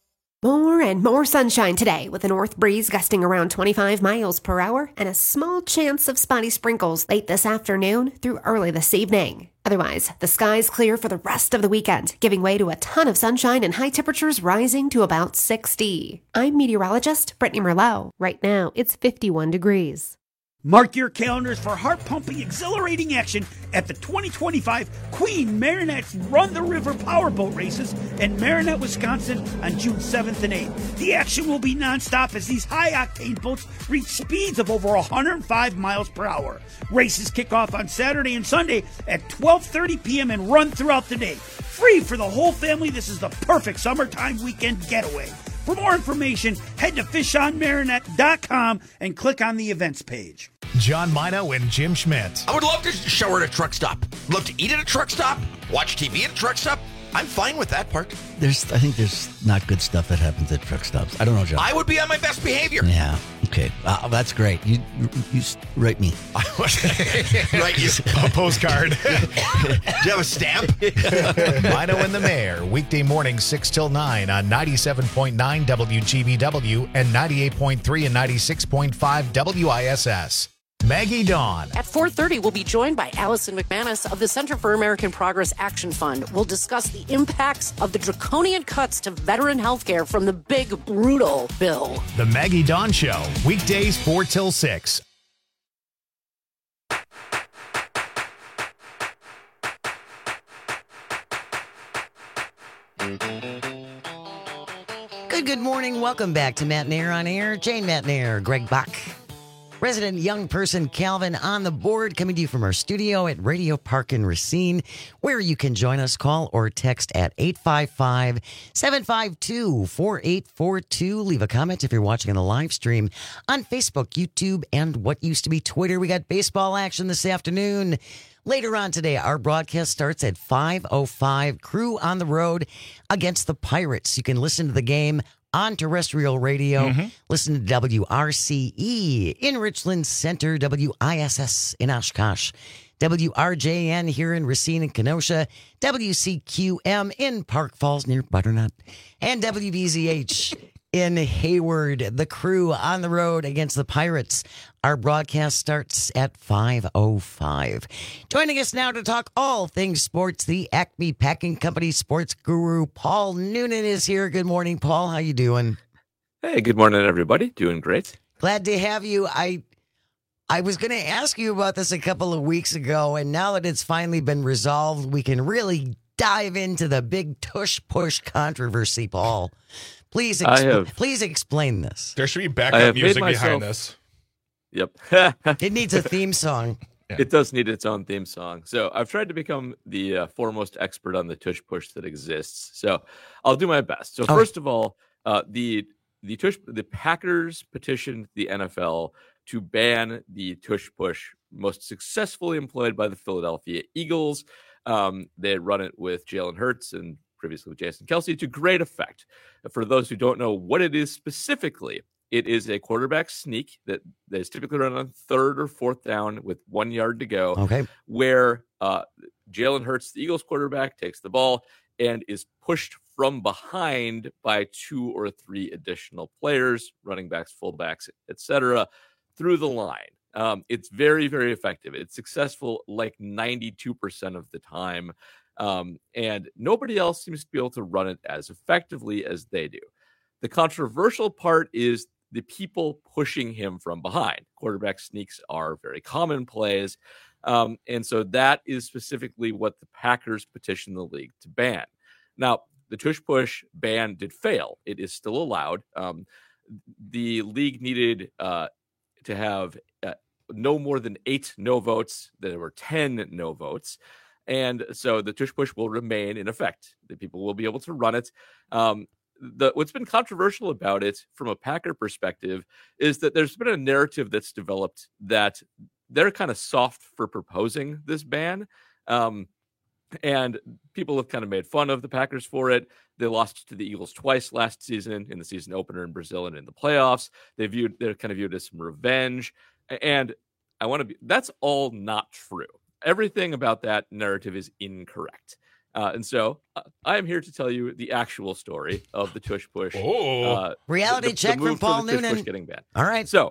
More and more sunshine today with a north breeze gusting around twenty-five miles per hour and a small chance of spotty sprinkles late this afternoon through early this evening. Otherwise, the sky's clear for the rest of the weekend, giving way to a ton of sunshine and high temperatures rising to about sixty. I'm meteorologist Brittany Merlot. Right now, it's fifty-one degrees. Mark your calendars for heart-pumping, exhilarating action at the twenty twenty-five Queen Marinette's Run the River Powerboat Races in Marinette, Wisconsin on June seventh and eighth. The action will be nonstop as these high-octane boats reach speeds of over one hundred five miles per hour. Races kick off on Saturday and Sunday at twelve thirty p.m. and run throughout the day. Free for the whole family, this is the perfect summertime weekend getaway. For more information, head to fish on marinette dot com and click on the events page. John Mino and Jim Schmidt. I would love to shower at a truck stop. Love to eat at a truck stop. Watch T V at a truck stop. I'm fine with that part. There's, I think there's not good stuff that happens at truck stops. I don't know, John. I would be on my best behavior. Yeah. Okay. Uh, that's great. You, you, you write me. Write you a postcard. Do you have a stamp? Mino and the Mayor, weekday morning six till nine on ninety-seven point nine W G B W and ninety-eight point three and ninety-six point five W I S S. Maggie Dawn. At four thirty, we'll be joined by Allison McManus of the Center for American Progress Action Fund. We'll discuss the impacts of the draconian cuts to veteran health care from the big, brutal bill. The Maggie Dawn Show, weekdays four till six Good, good morning. Welcome back to Matt Nair on Air. Jane Matt Nair, Greg Bach. Resident young person Calvin on the board, coming to you from our studio at Radio Park in Racine, where you can join us, call or text at eight five five, seven five two, four eight four two. Leave a comment if you're watching on the live stream on Facebook, YouTube, and what used to be Twitter. We got baseball action this afternoon. Later on today, our broadcast starts at five oh five. Crew on the road against the Pirates. You can listen to the game on terrestrial radio. Mm-hmm. Listen to W R C E in Richland Center, W I S S in Oshkosh, W R J N here in Racine and Kenosha, W C Q M in Park Falls near Butternut, and W B Z H in Hayward. The Crew on the road against the Pirates. Our broadcast starts at five oh five. Joining us now to talk all things sports, the Acme Packing Company sports guru, Paul Noonan, is here. Good morning, Paul. How you doing? Hey, good morning, everybody. Doing great. Glad to have you. I I was going to ask you about this a couple of weeks ago, and now that it's finally been resolved, we can really dive into the big tush-push controversy, Paul. Please, exp- have, please explain this. There should be backup music myself, behind this. Yep. It needs a theme song. Yeah. It does need its own theme song. So I've tried to become the uh, foremost expert on the tush push that exists. So I'll do my best. So oh. first of all, uh, the the tush the Packers petitioned the N F L to ban the tush push, most successfully employed by the Philadelphia Eagles. Um, they had run it with Jalen Hurts and previously with Jason Kelce to great effect. For those who don't know what it is specifically, it is a quarterback sneak that, that is typically run on third or fourth down with one yard to go. Okay. Where uh, Jalen Hurts, the Eagles quarterback, takes the ball and is pushed from behind by two or three additional players, running backs, fullbacks, et cetera, through the line. Um, it's very, very effective. It's successful like ninety-two percent of the time. Um, and nobody else seems to be able to run it as effectively as they do. The controversial part is the people pushing him from behind. Quarterback sneaks are very common plays. Um, and so that is specifically what the Packers petitioned the league to ban. Now, the tush push ban did fail. It is still allowed. Um, the league needed uh, to have uh, no more than eight no votes. There were ten no votes. And so the tush push will remain in effect. The people will be able to run it. Um, The, what's been controversial about it from a Packer perspective is that there's been a narrative that's developed that they're kind of soft for proposing this ban. Um, and people have kind of made fun of the Packers for it. They lost to the Eagles twice last season, in the season opener in Brazil and in the playoffs. They viewed, they're kind of viewed as some revenge. And I want to be, that's all not true. Everything about that narrative is incorrect. Uh, and so uh, I am here to tell you the actual story of the tush push. Oh, uh, reality the, check the from Paul the tush Noonan. Push getting banned. All right. So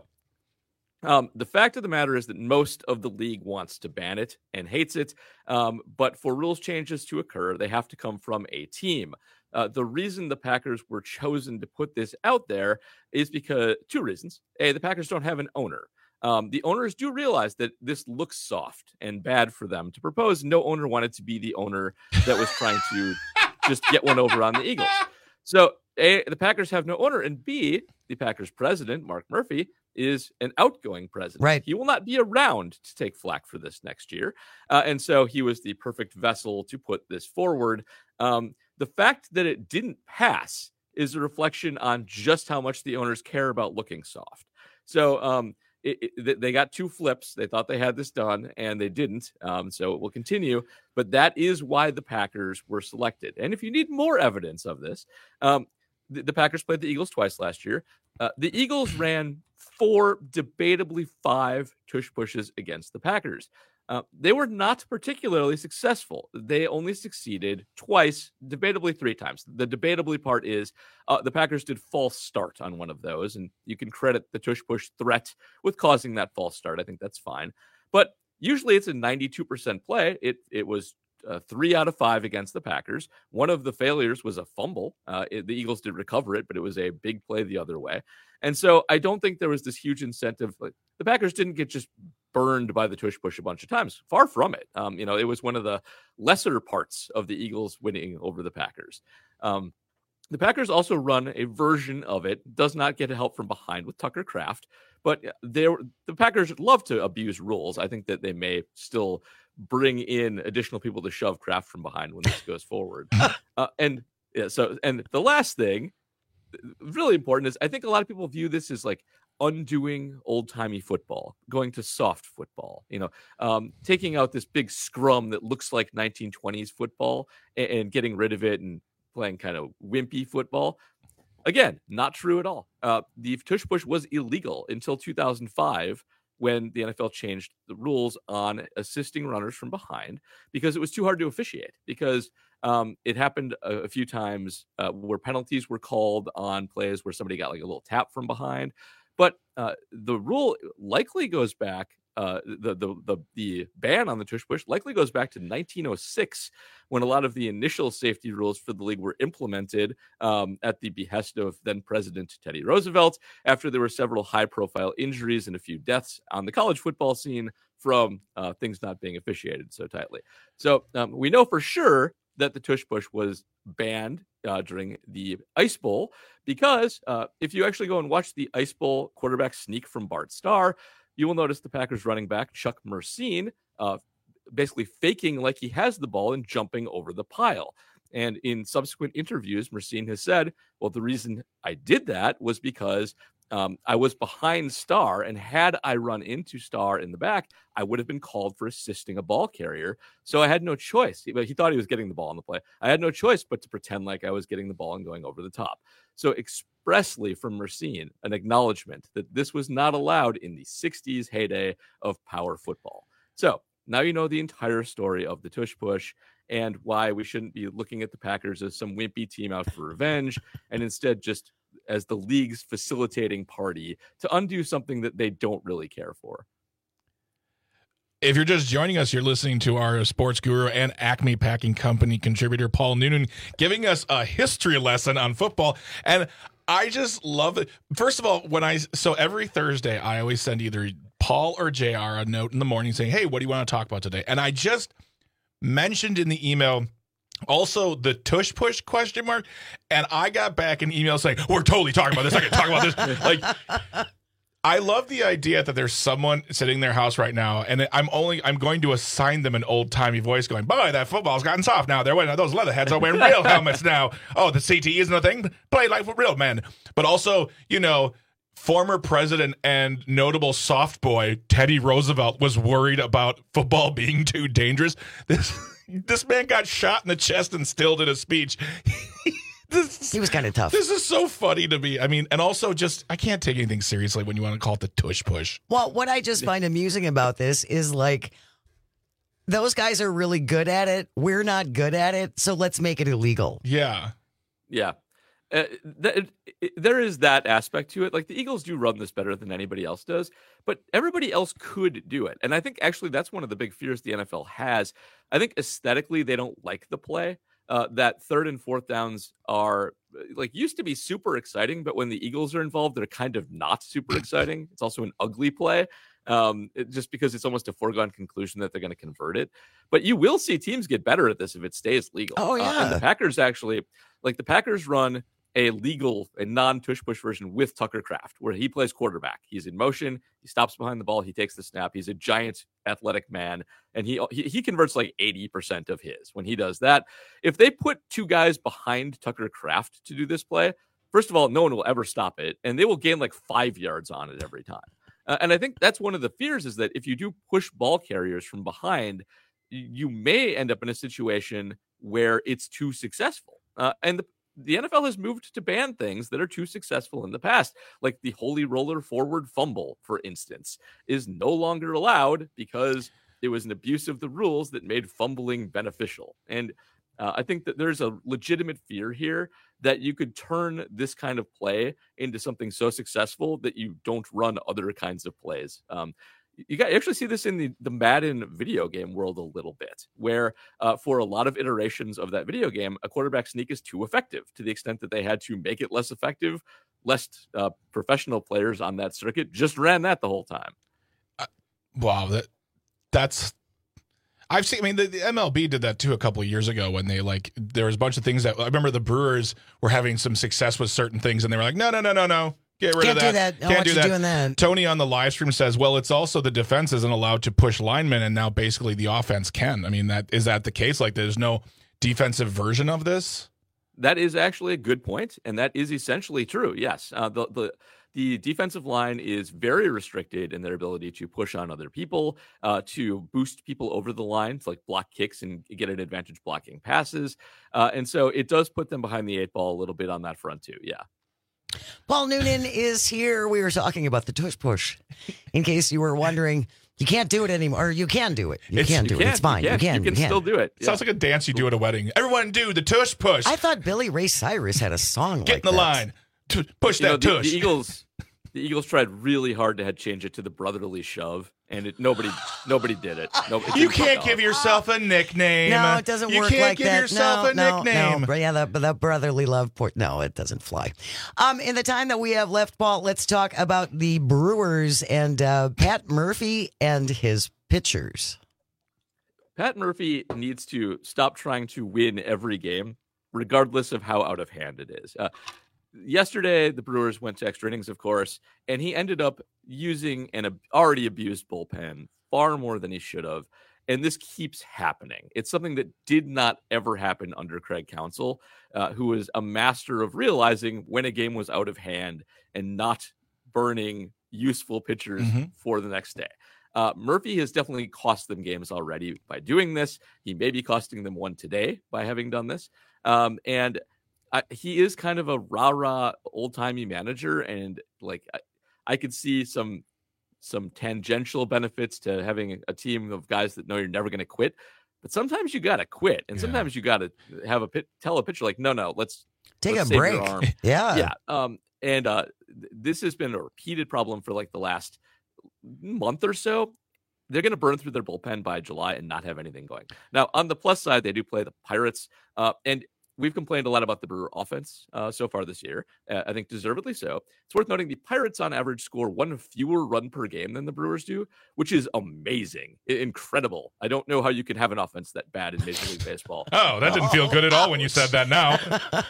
um, the fact of the matter is that most of the league wants to ban it and hates it. Um, but for rules changes to occur, they have to come from a team. Uh, the reason the Packers were chosen to put this out there is because two reasons. A, the Packers don't have an owner. Um, the owners do realize that this looks soft and bad for them to propose. No owner wanted to be the owner that was trying to just get one over on the Eagles. So A, the Packers have no owner, and B, the Packers president, Mark Murphy, is an outgoing president. Right. He will not be around to take flack for this next year. Uh, and so he was the perfect vessel to put this forward. Um, the fact that it didn't pass is a reflection on just how much the owners care about looking soft. So, um, It, it, they got two flips. They thought they had this done, and they didn't. Um, so it will continue. But that is why the Packers were selected. And if you need more evidence of this, um, the, the Packers played the Eagles twice last year. Uh, the Eagles ran four, debatably five tush pushes against the Packers. Uh, they were not particularly successful. They only succeeded twice, debatably three times. The debatably part is uh, the Packers did false start on one of those, and you can credit the tush push threat with causing that false start. I think that's fine. But usually it's a ninety-two percent play. It it was uh, three out of five against the Packers. One of the failures was a fumble. Uh, it, the Eagles did recover it, but it was a big play the other way. And so I don't think there was this huge incentive. Like, the Packers didn't get just burned by the tush push a bunch of times. Far from it. Um, you know, it was one of the lesser parts of the Eagles winning over the Packers. Um, the Packers also run a version of it, does not get help from behind with Tucker Kraft, but they the Packers love to abuse rules. I think that they may still bring in additional people to shove Kraft from behind when this goes forward. Uh, and yeah, so and the last thing, really important, is I think a lot of people view this as like undoing old-timey football, going to soft football, you know, um, taking out this big scrum that looks like nineteen twenties football and, and getting rid of it and playing kind of wimpy football. Again, not true at all. Uh, the tush push was illegal until two thousand five when the N F L changed the rules on assisting runners from behind because it was too hard to officiate, because um, it happened a, a few times uh, where penalties were called on plays where somebody got like a little tap from behind. But uh, the rule likely goes back, uh, the, the the the ban on the tush push likely goes back to nineteen oh six, when a lot of the initial safety rules for the league were implemented um, at the behest of then President Teddy Roosevelt, after there were several high-profile injuries and a few deaths on the college football scene from uh, things not being officiated so tightly. So um, we know for sure that the tush push was banned uh, during the Ice Bowl, because uh, if you actually go and watch the Ice Bowl quarterback sneak from Bart Starr, you will notice the Packers running back Chuck Mercine uh, basically faking like he has the ball and jumping over the pile. And in subsequent interviews, Mercine has said, well, the reason I did that was because Um, I was behind Starr, and had I run into Starr in the back, I would have been called for assisting a ball carrier. So I had no choice. He, he thought he was getting the ball on the play. I had no choice but to pretend like I was getting the ball and going over the top. So expressly from Mercine, an acknowledgement that this was not allowed in the sixties heyday of power football. So now you know the entire story of the tush push and why we shouldn't be looking at the Packers as some wimpy team out for revenge, and instead just as the league's facilitating party to undo something that they don't really care for. If you're just joining us, you're listening to our sports guru and Acme Packing Company contributor, Paul Noonan, giving us a history lesson on football. And I just love it. First of all, when I, so every Thursday, I always send either Paul or J R a note in the morning saying, hey, what do you want to talk about today? And I just mentioned in the email also the tush push question mark, and I got back an email saying, we're totally talking about this. I can talk about this. Like, I love the idea that there's someone sitting in their house right now, and I'm only I'm going to assign them an old timey voice going, boy, that football's gotten soft now. They're wearing those leather heads are wearing real helmets now. Oh, the C T isn't a thing. Play like real men. But also, you know, former president and notable soft boy Teddy Roosevelt was worried about football being too dangerous. This this man got shot in the chest and still did a speech. This, he was kind of tough. This is so funny to me. I mean, and also just, I can't take anything seriously when you want to call it the tush push. Well, what I just find amusing about this is like, those guys are really good at it. We're not good at it. So let's make it illegal. Yeah. Yeah. Uh, th- it, there is that aspect to it. Like, the Eagles do run this better than anybody else does, but everybody else could do it. And I think actually that's one of the big fears the N F L has. I think aesthetically, they don't like the play. Uh, that third and fourth downs are like used to be super exciting, but when the Eagles are involved, they're kind of not super exciting. It's also an ugly play, um, it, just because it's almost a foregone conclusion that they're going to convert it. But you will see teams get better at this if it stays legal. Oh yeah, uh, and the Packers actually, like the Packers run a legal, a non-tush push version with Tucker Kraft, where he plays quarterback. He's in motion. He stops behind the ball. He takes the snap. He's a giant athletic man, and he he, he converts like eighty percent of his when he does that. If they put two guys behind Tucker Kraft to do this play, first of all, no one will ever stop it, and they will gain like five yards on it every time. Uh, and I think that's one of the fears, is that if you do push ball carriers from behind, you may end up in a situation where it's too successful. Uh, and the The N F L has moved to ban things that are too successful in the past, like the holy roller forward fumble, for instance, is no longer allowed because it was an abuse of the rules that made fumbling beneficial. And uh, I think that there's a legitimate fear here that you could turn this kind of play into something so successful that you don't run other kinds of plays. Um, You got you actually see this in the, the Madden video game world a little bit, where uh, for a lot of iterations of that video game, a quarterback sneak is too effective, to the extent that they had to make it less effective. Less uh, professional players on that circuit just ran that the whole time. Uh, Wow, that that's. I've seen. I mean, the, the M L B did that too a couple of years ago when they like there was a bunch of things that I remember the Brewers were having some success with certain things, and they were like, no, no, no, no, no. Get rid Can't of that. do that. I Can't want do you that. doing that. Tony on the live stream says, well, it's also the defense isn't allowed to push linemen, and now basically the offense can. I mean, that is that the case? Like, there's no defensive version of this? That is actually a good point, and that is essentially true. Yes, uh, the the the defensive line is very restricted in their ability to push on other people, uh, to boost people over the line, to like block kicks and get an advantage blocking passes, uh, and so it does put them behind the eight ball a little bit on that front too. Yeah. Paul Noonan is here. We were talking about the tush push. In case you were wondering, you can't do it anymore. Or you can do it. You It's- can you do it. can, It's fine. you You can. can. You can still do it. Sounds like a dance you do at a wedding. Everyone do the tush push. I thought Billy Ray Cyrus had a song Get like in the that. line. Tu- push You know, that the, tush. the Eagles, the Eagles tried really hard to had change it to the brotherly shove, and it, nobody, nobody did it. No, it You didn't can't take give off. yourself a nickname. No, it doesn't you work can't like give that. yourself no, a no, nickname. No, yeah, the, the brotherly love port. No, it doesn't fly. Um, in the time that we have left, Paul, let's talk about the Brewers and uh, Pat Murphy and his pitchers. Pat Murphy needs to stop trying to win every game, regardless of how out of hand it is. Uh, yesterday, the Brewers went to extra innings, of course, and he ended up using an ab- already abused bullpen far more than he should have. And this keeps happening. It's something that did not ever happen under Craig Counsell, uh, who was a master of realizing when a game was out of hand and not burning useful pitchers Mhm. for the next day. Uh, Murphy has definitely cost them games already by doing this. He may be costing them one today by having done this. Um, and I, he is kind of a rah-rah old-timey manager. And like, I, I could see some some tangential benefits to having a team of guys that know you're never going to quit. But sometimes you got to quit. And sometimes you got to have a pit, tell a pitcher like, no, no, let's Take let's a save your break. arm. Yeah. Yeah. Um, and uh, th- this has been a repeated problem for like the last month or so. They're going to burn through their bullpen by July and not have anything going. Now, on the plus side, they do play the Pirates. Uh, and we've complained a lot about the Brewer offense uh, so far this year. Uh, I think deservedly so. It's worth noting the Pirates on average score one fewer run per game than the Brewers do, which is amazing. I- incredible. I don't know how you can have an offense that bad in Major League Baseball. Oh, that didn't feel good at all when you said that now.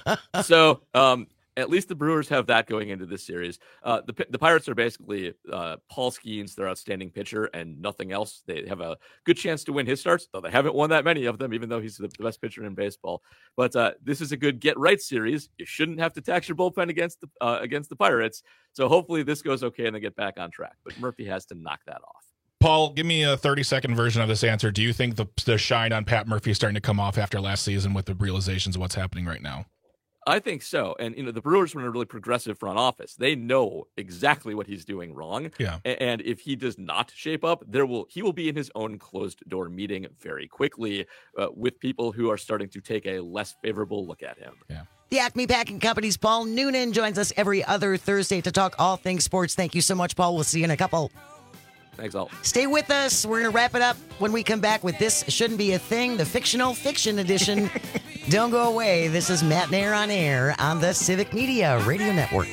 So um, at least the Brewers have that going into this series. Uh, the the Pirates are basically uh, Paul Skeens, their outstanding pitcher, and nothing else. They have a good chance to win his starts, though they haven't won that many of them, even though he's the the best pitcher in baseball. But uh, this is a good get-right series. You shouldn't have to tax your bullpen against the uh, against the Pirates. So hopefully this goes okay and they get back on track. But Murphy has to knock that off. Paul, give me a thirty-second version of this answer. Do you think the, the shine on Pat Murphy is starting to come off after last season with the realizations of what's happening right now? I think so. And, you know, the Brewers were in a really progressive front office. They know exactly what he's doing wrong. Yeah. A- And if he does not shape up, there will he will be in his own closed door meeting very quickly uh, with people who are starting to take a less favorable look at him. Yeah. The Acme Packing Company's Paul Noonan joins us every other Thursday to talk all things sports. Thank you so much, Paul. We'll see you in a couple. Thanks, all. Stay with us. We're going to wrap it up when we come back with This Shouldn't Be a Thing, the fictional fiction edition. Don't go away. This is Matt Nair on Air on the Civic Media Radio Network.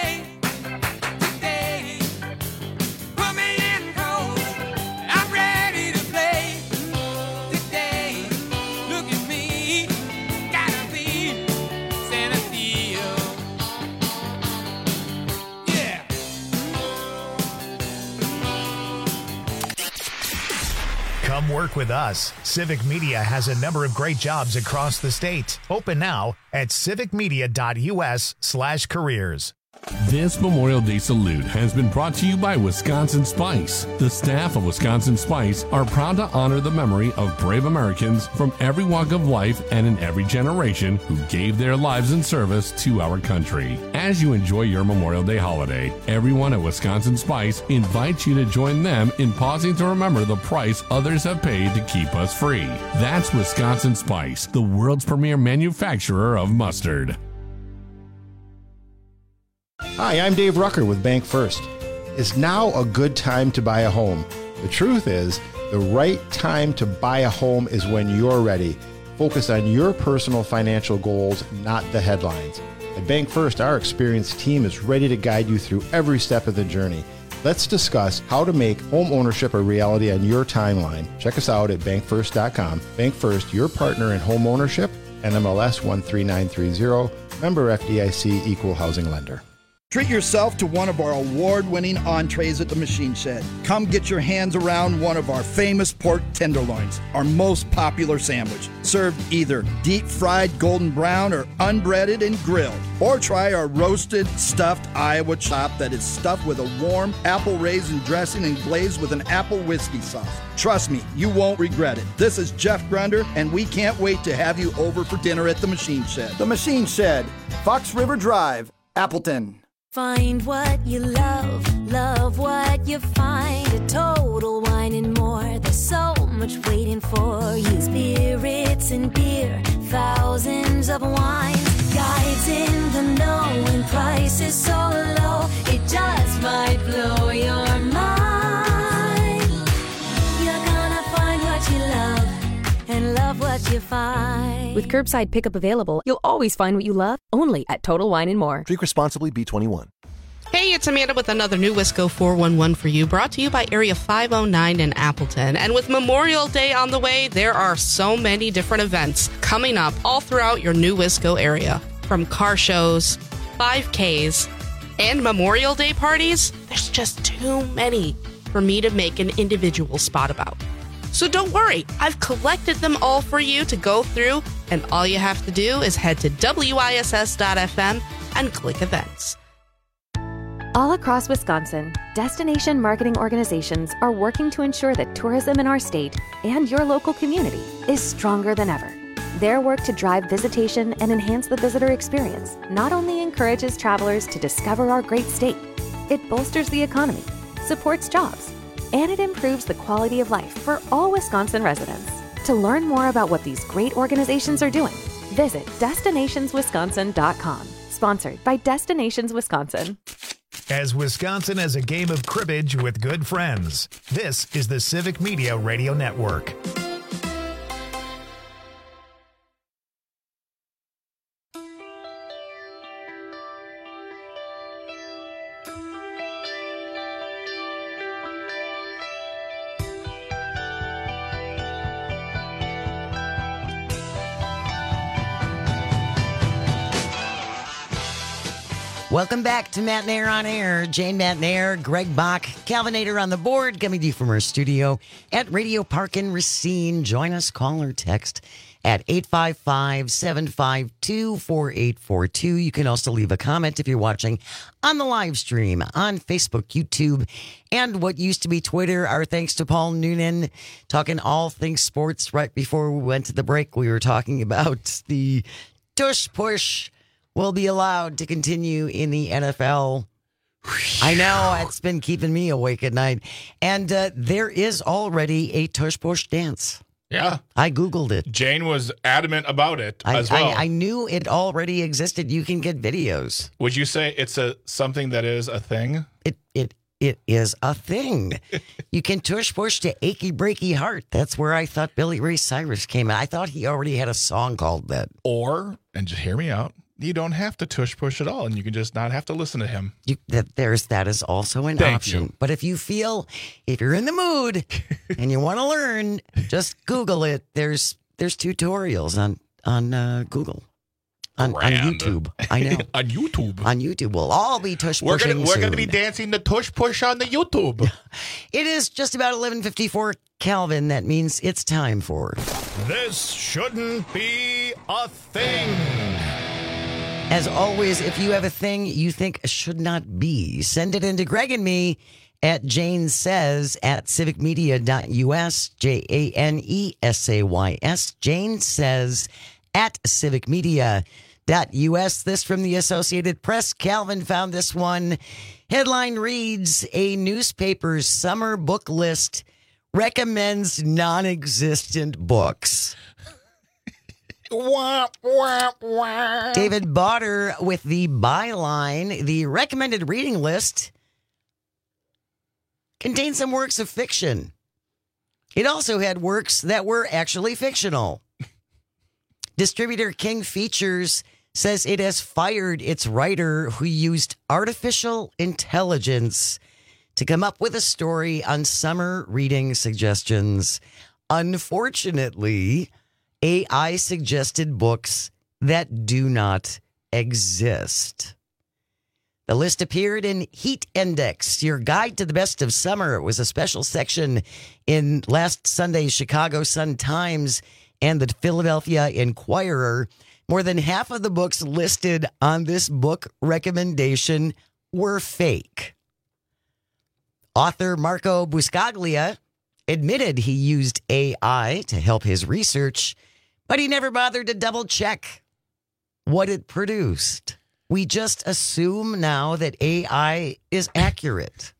Come work with us. Civic Media has a number of great jobs across the state. Open now at civicmedia.us slash careers. This Memorial Day salute has been brought to you by Wisconsin Spice. The staff of Wisconsin Spice are proud to honor the memory of brave Americans from every walk of life and in every generation who gave their lives in service to our country. As you enjoy your Memorial Day holiday, everyone at Wisconsin Spice invites you to join them in pausing to remember the price others have paid to keep us free. That's Wisconsin Spice, the world's premier manufacturer of mustard. Hi, I'm Dave Rucker with Bank First. Is now a good time to buy a home? The truth is, the right time to buy a home is when you're ready. Focus on your personal financial goals, not the headlines. At Bank First, our experienced team is ready to guide you through every step of the journey. Let's discuss how to make home ownership a reality on your timeline. Check us out at bank first dot com. Bank First, your partner in home ownership, N M L S one three nine three zero, member F D I C, equal housing lender. Treat yourself to one of our award-winning entrees at the Machine Shed. Come get your hands around one of our famous pork tenderloins, our most popular sandwich, served either deep-fried golden brown or unbreaded and grilled. Or try our roasted, stuffed Iowa chop that is stuffed with a warm apple raisin dressing and glazed with an apple whiskey sauce. Trust me, you won't regret it. This is Jeff Grunder, and we can't wait to have you over for dinner at the Machine Shed. The Machine Shed, Fox River Drive, Appleton. Find what you love, love what you find. A Total Wine and More. There's so much waiting for you. Spirits and beer, thousands of wines. Guides in the know and prices so low. It just might blow your mind. You're gonna find what you love and love what you find. With curbside pickup available, you'll always find what you love, only at Total Wine and More. Drink responsibly, B twenty-one. Hey, it's Amanda with another new Wisco four one one for you, brought to you by Area five oh nine in Appleton. And with Memorial Day on the way, there are so many different events coming up all throughout your new Wisco area. From car shows, five Ks, and Memorial Day parties, there's just too many for me to make an individual spot about. So don't worry, I've collected them all for you to go through, and all you have to do is head to W I S S dot F M and click events. All across Wisconsin, destination marketing organizations are working to ensure that tourism in our state and your local community is stronger than ever. Their work to drive visitation and enhance the visitor experience not only encourages travelers to discover our great state, it bolsters the economy, supports jobs, and it improves the quality of life for all Wisconsin residents. To learn more about what these great organizations are doing, visit destinations wisconsin dot com. Sponsored by Destinations Wisconsin. As Wisconsin as a game of cribbage with good friends, this is the Civic Media Radio Network. Welcome back to Matt Nair on Air. Jane Matt Nair, Greg Bach, Calvinator on the board, coming to you from our studio at Radio Park in Racine. Join us, call or text at eight five five, seven five two, four eight four two. You can also leave a comment if you're watching on the live stream on Facebook, YouTube, and what used to be Twitter. Our thanks to Paul Noonan, talking all things sports. Right before we went to the break, we were talking about the tush push will be allowed to continue in the N F L. I know, it's been keeping me awake at night. And uh, there is already a tush push dance. Yeah. I Googled it. Jane was adamant about it I, as well. I, I knew it already existed. You can get videos. Would you say it's a something that is a thing? It it It is a thing. You can tush push to Achy Breaky Heart. That's where I thought Billy Ray Cyrus came in. I thought he already had a song called that. Or, and just hear me out, you don't have to tush push at all, and you can just not have to listen to him. You, that there's that is also an Thank option. you. But if you feel, if you're in the mood and you want to learn, just Google it. There's there's tutorials on on uh, Google, on, on YouTube. I know on YouTube. On YouTube, we'll all be tush We're pushing. gonna we're soon. gonna be dancing the tush push on the YouTube. It is just about eleven fifty-four Calvin. That means it's time for. This shouldn't be a thing. As always, if you have a thing you think should not be, send it into Greg and me at Jane Says at civic media dot U S, J A N E S A Y S, Jane Says at civic media dot U S. This from the Associated Press. Calvin found this one. Headline reads, a newspaper's summer book list recommends non-existent books. Wah, wah, wah. David Botter with the byline, the recommended reading list contained some works of fiction. It also had works that were actually fictional. Distributor King Features says it has fired its writer who used artificial intelligence to come up with a story on summer reading suggestions. Unfortunately, A I suggested books that do not exist. The list appeared in Heat Index, your guide to the best of summer. It was a special section in last Sunday's Chicago Sun-Times and the Philadelphia Inquirer. More than half of the books listed on this book recommendation were fake. Author Marco Buscaglia admitted he used A I to help his research, but he never bothered to double check what it produced. We just assume now that A I is accurate.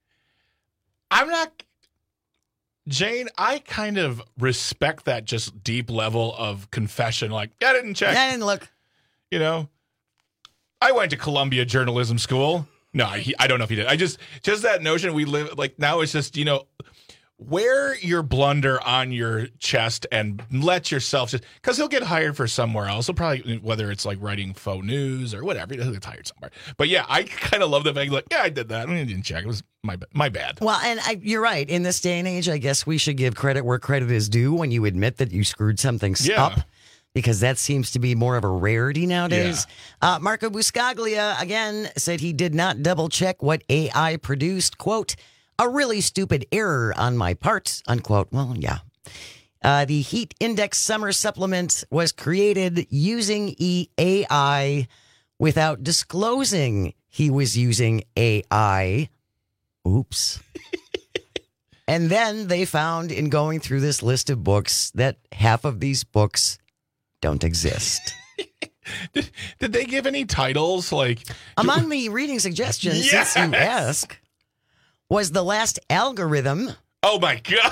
I'm not... Jane, I kind of respect that just deep level of confession. Like, I didn't check. I didn't look. You know, I went to Columbia Journalism School. No, he, I don't know if he did. I just, just that notion we live, like now it's just, you know, wear your blunder on your chest and let yourself just, because he'll get hired for somewhere else. He'll probably, whether it's like writing faux news or whatever, he'll get hired somewhere. But yeah, I kind of love the fact, like, yeah, I did that. I mean, I didn't check. It was my my bad. Well, and I, you're right. In this day and age, I guess we should give credit where credit is due when you admit that you screwed something Yeah. up, because that seems to be more of a rarity nowadays. Uh, Marco Buscaglia, again, said he did not double check what A I produced. Quote, a really stupid error on my part, unquote. Well, yeah. Uh, the Heat Index Summer Supplement was created using E A I without disclosing he was using A I. Oops. And then they found in going through this list of books that half of these books don't exist. Did, did they give any titles? Like among the reading suggestions, Yes! since you ask, was The Last Algorithm. Oh my God.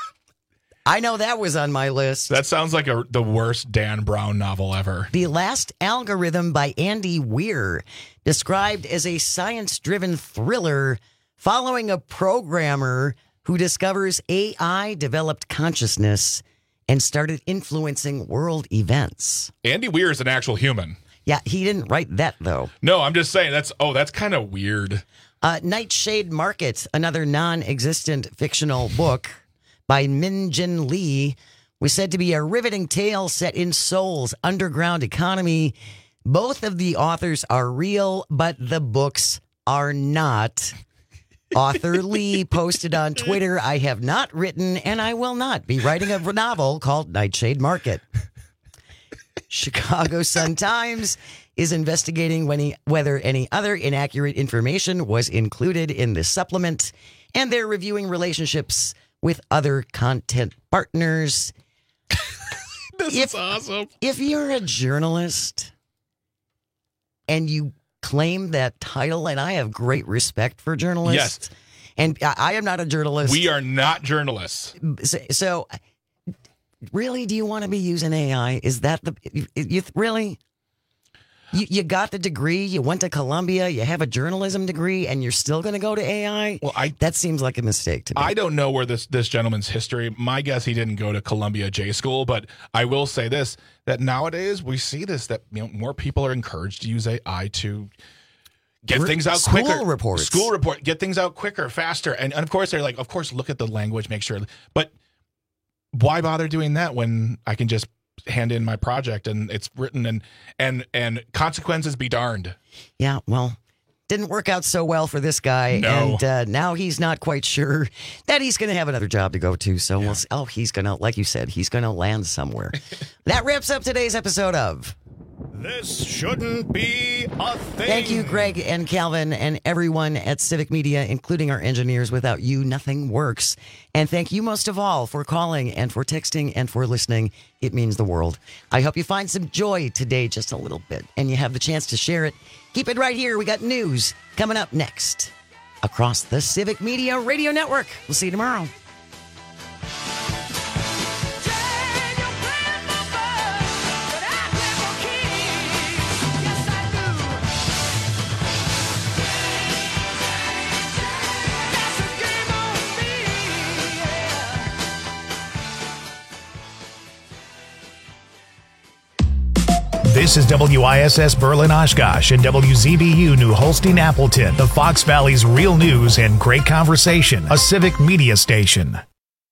I know that was on my list. That sounds like a, the worst Dan Brown novel ever. The Last Algorithm by Andy Weir, described as a science-driven thriller following a programmer who discovers A I-developed consciousness and started influencing world events. Andy Weir is an actual human. Yeah, he didn't write that, though. No, I'm just saying that's, oh, that's kind of weird. Uh, Nightshade Market, another non-existent fictional book by Min Jin Lee, was said to be a riveting tale set in Seoul's underground economy. Both of the authors are real, but the books are not. Author Lee posted on Twitter, I have not written and I will not be writing a novel called Nightshade Market. Chicago Sun-Times is investigating when he, whether any other inaccurate information was included in the supplement, and they're reviewing relationships with other content partners. This if, is awesome. If you're a journalist and you claim that title, and I have great respect for journalists, Yes. and I, I am not a journalist. We are not journalists. So, so really, do you want to be using A I? Is that the, you, you really? You, you got the degree, you went to Columbia, you have a journalism degree, and you're still going to go to A I? Well, I that seems like a mistake to me. I don't know where this this gentleman's history. My guess, he didn't go to Columbia J School, but I will say this: that nowadays we see this, that you know more people are encouraged to use A I to get Re- things out school quicker. reports. School report, get things out quicker, faster, and, and of course they're like, of course, look at the language, make sure. But why bother doing that when I can just hand in my project and it's written, and and and consequences be darned. Yeah, well, didn't work out so well for this guy. No. And uh, now he's not quite sure that he's going to have another job to go to. So we'll see. Oh, he's going to, like you said, he's going to land somewhere. That wraps up today's episode of This Shouldn't Be a Thing. Thank you, Greg and Calvin and everyone at Civic Media, including our engineers. Without you, nothing works. And thank you most of all for calling and for texting and for listening. It means the world. I hope you find some joy today, just a little bit, and you have the chance to share it. Keep it right here. We got news coming up next across the Civic Media Radio Network. We'll see you tomorrow. This is W I S S Berlin Oshkosh and W Z B U New Holstein Appleton, the Fox Valley's real news and great conversation, a civic media station.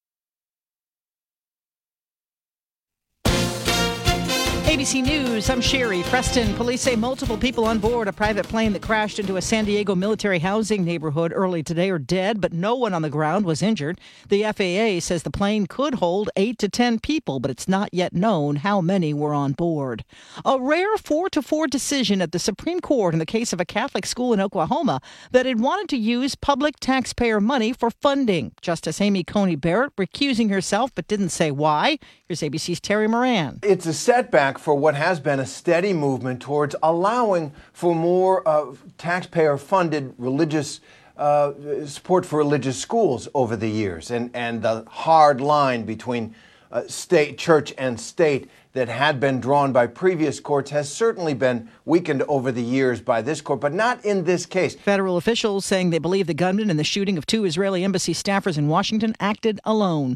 A B C News, I'm Sherry Preston. Police say multiple people on board a private plane that crashed into a San Diego military housing neighborhood early today are dead, but no one on the ground was injured. The F A A says the plane could hold eight to ten people, but it's not yet known how many were on board. A rare four to four decision at the Supreme Court in the case of a Catholic school in Oklahoma that had wanted to use public taxpayer money for funding. Justice Amy Coney Barrett recusing herself, but didn't say why. Here's A B C's Terry Moran. It's a setback for what has been a steady movement towards allowing for more uh, taxpayer-funded religious uh, support for religious schools over the years, and, and the hard line between uh, state, church, and state that had been drawn by previous courts has certainly been weakened over the years by this court, but not in this case. Federal officials saying they believe the gunman in the shooting of two Israeli embassy staffers in Washington acted alone.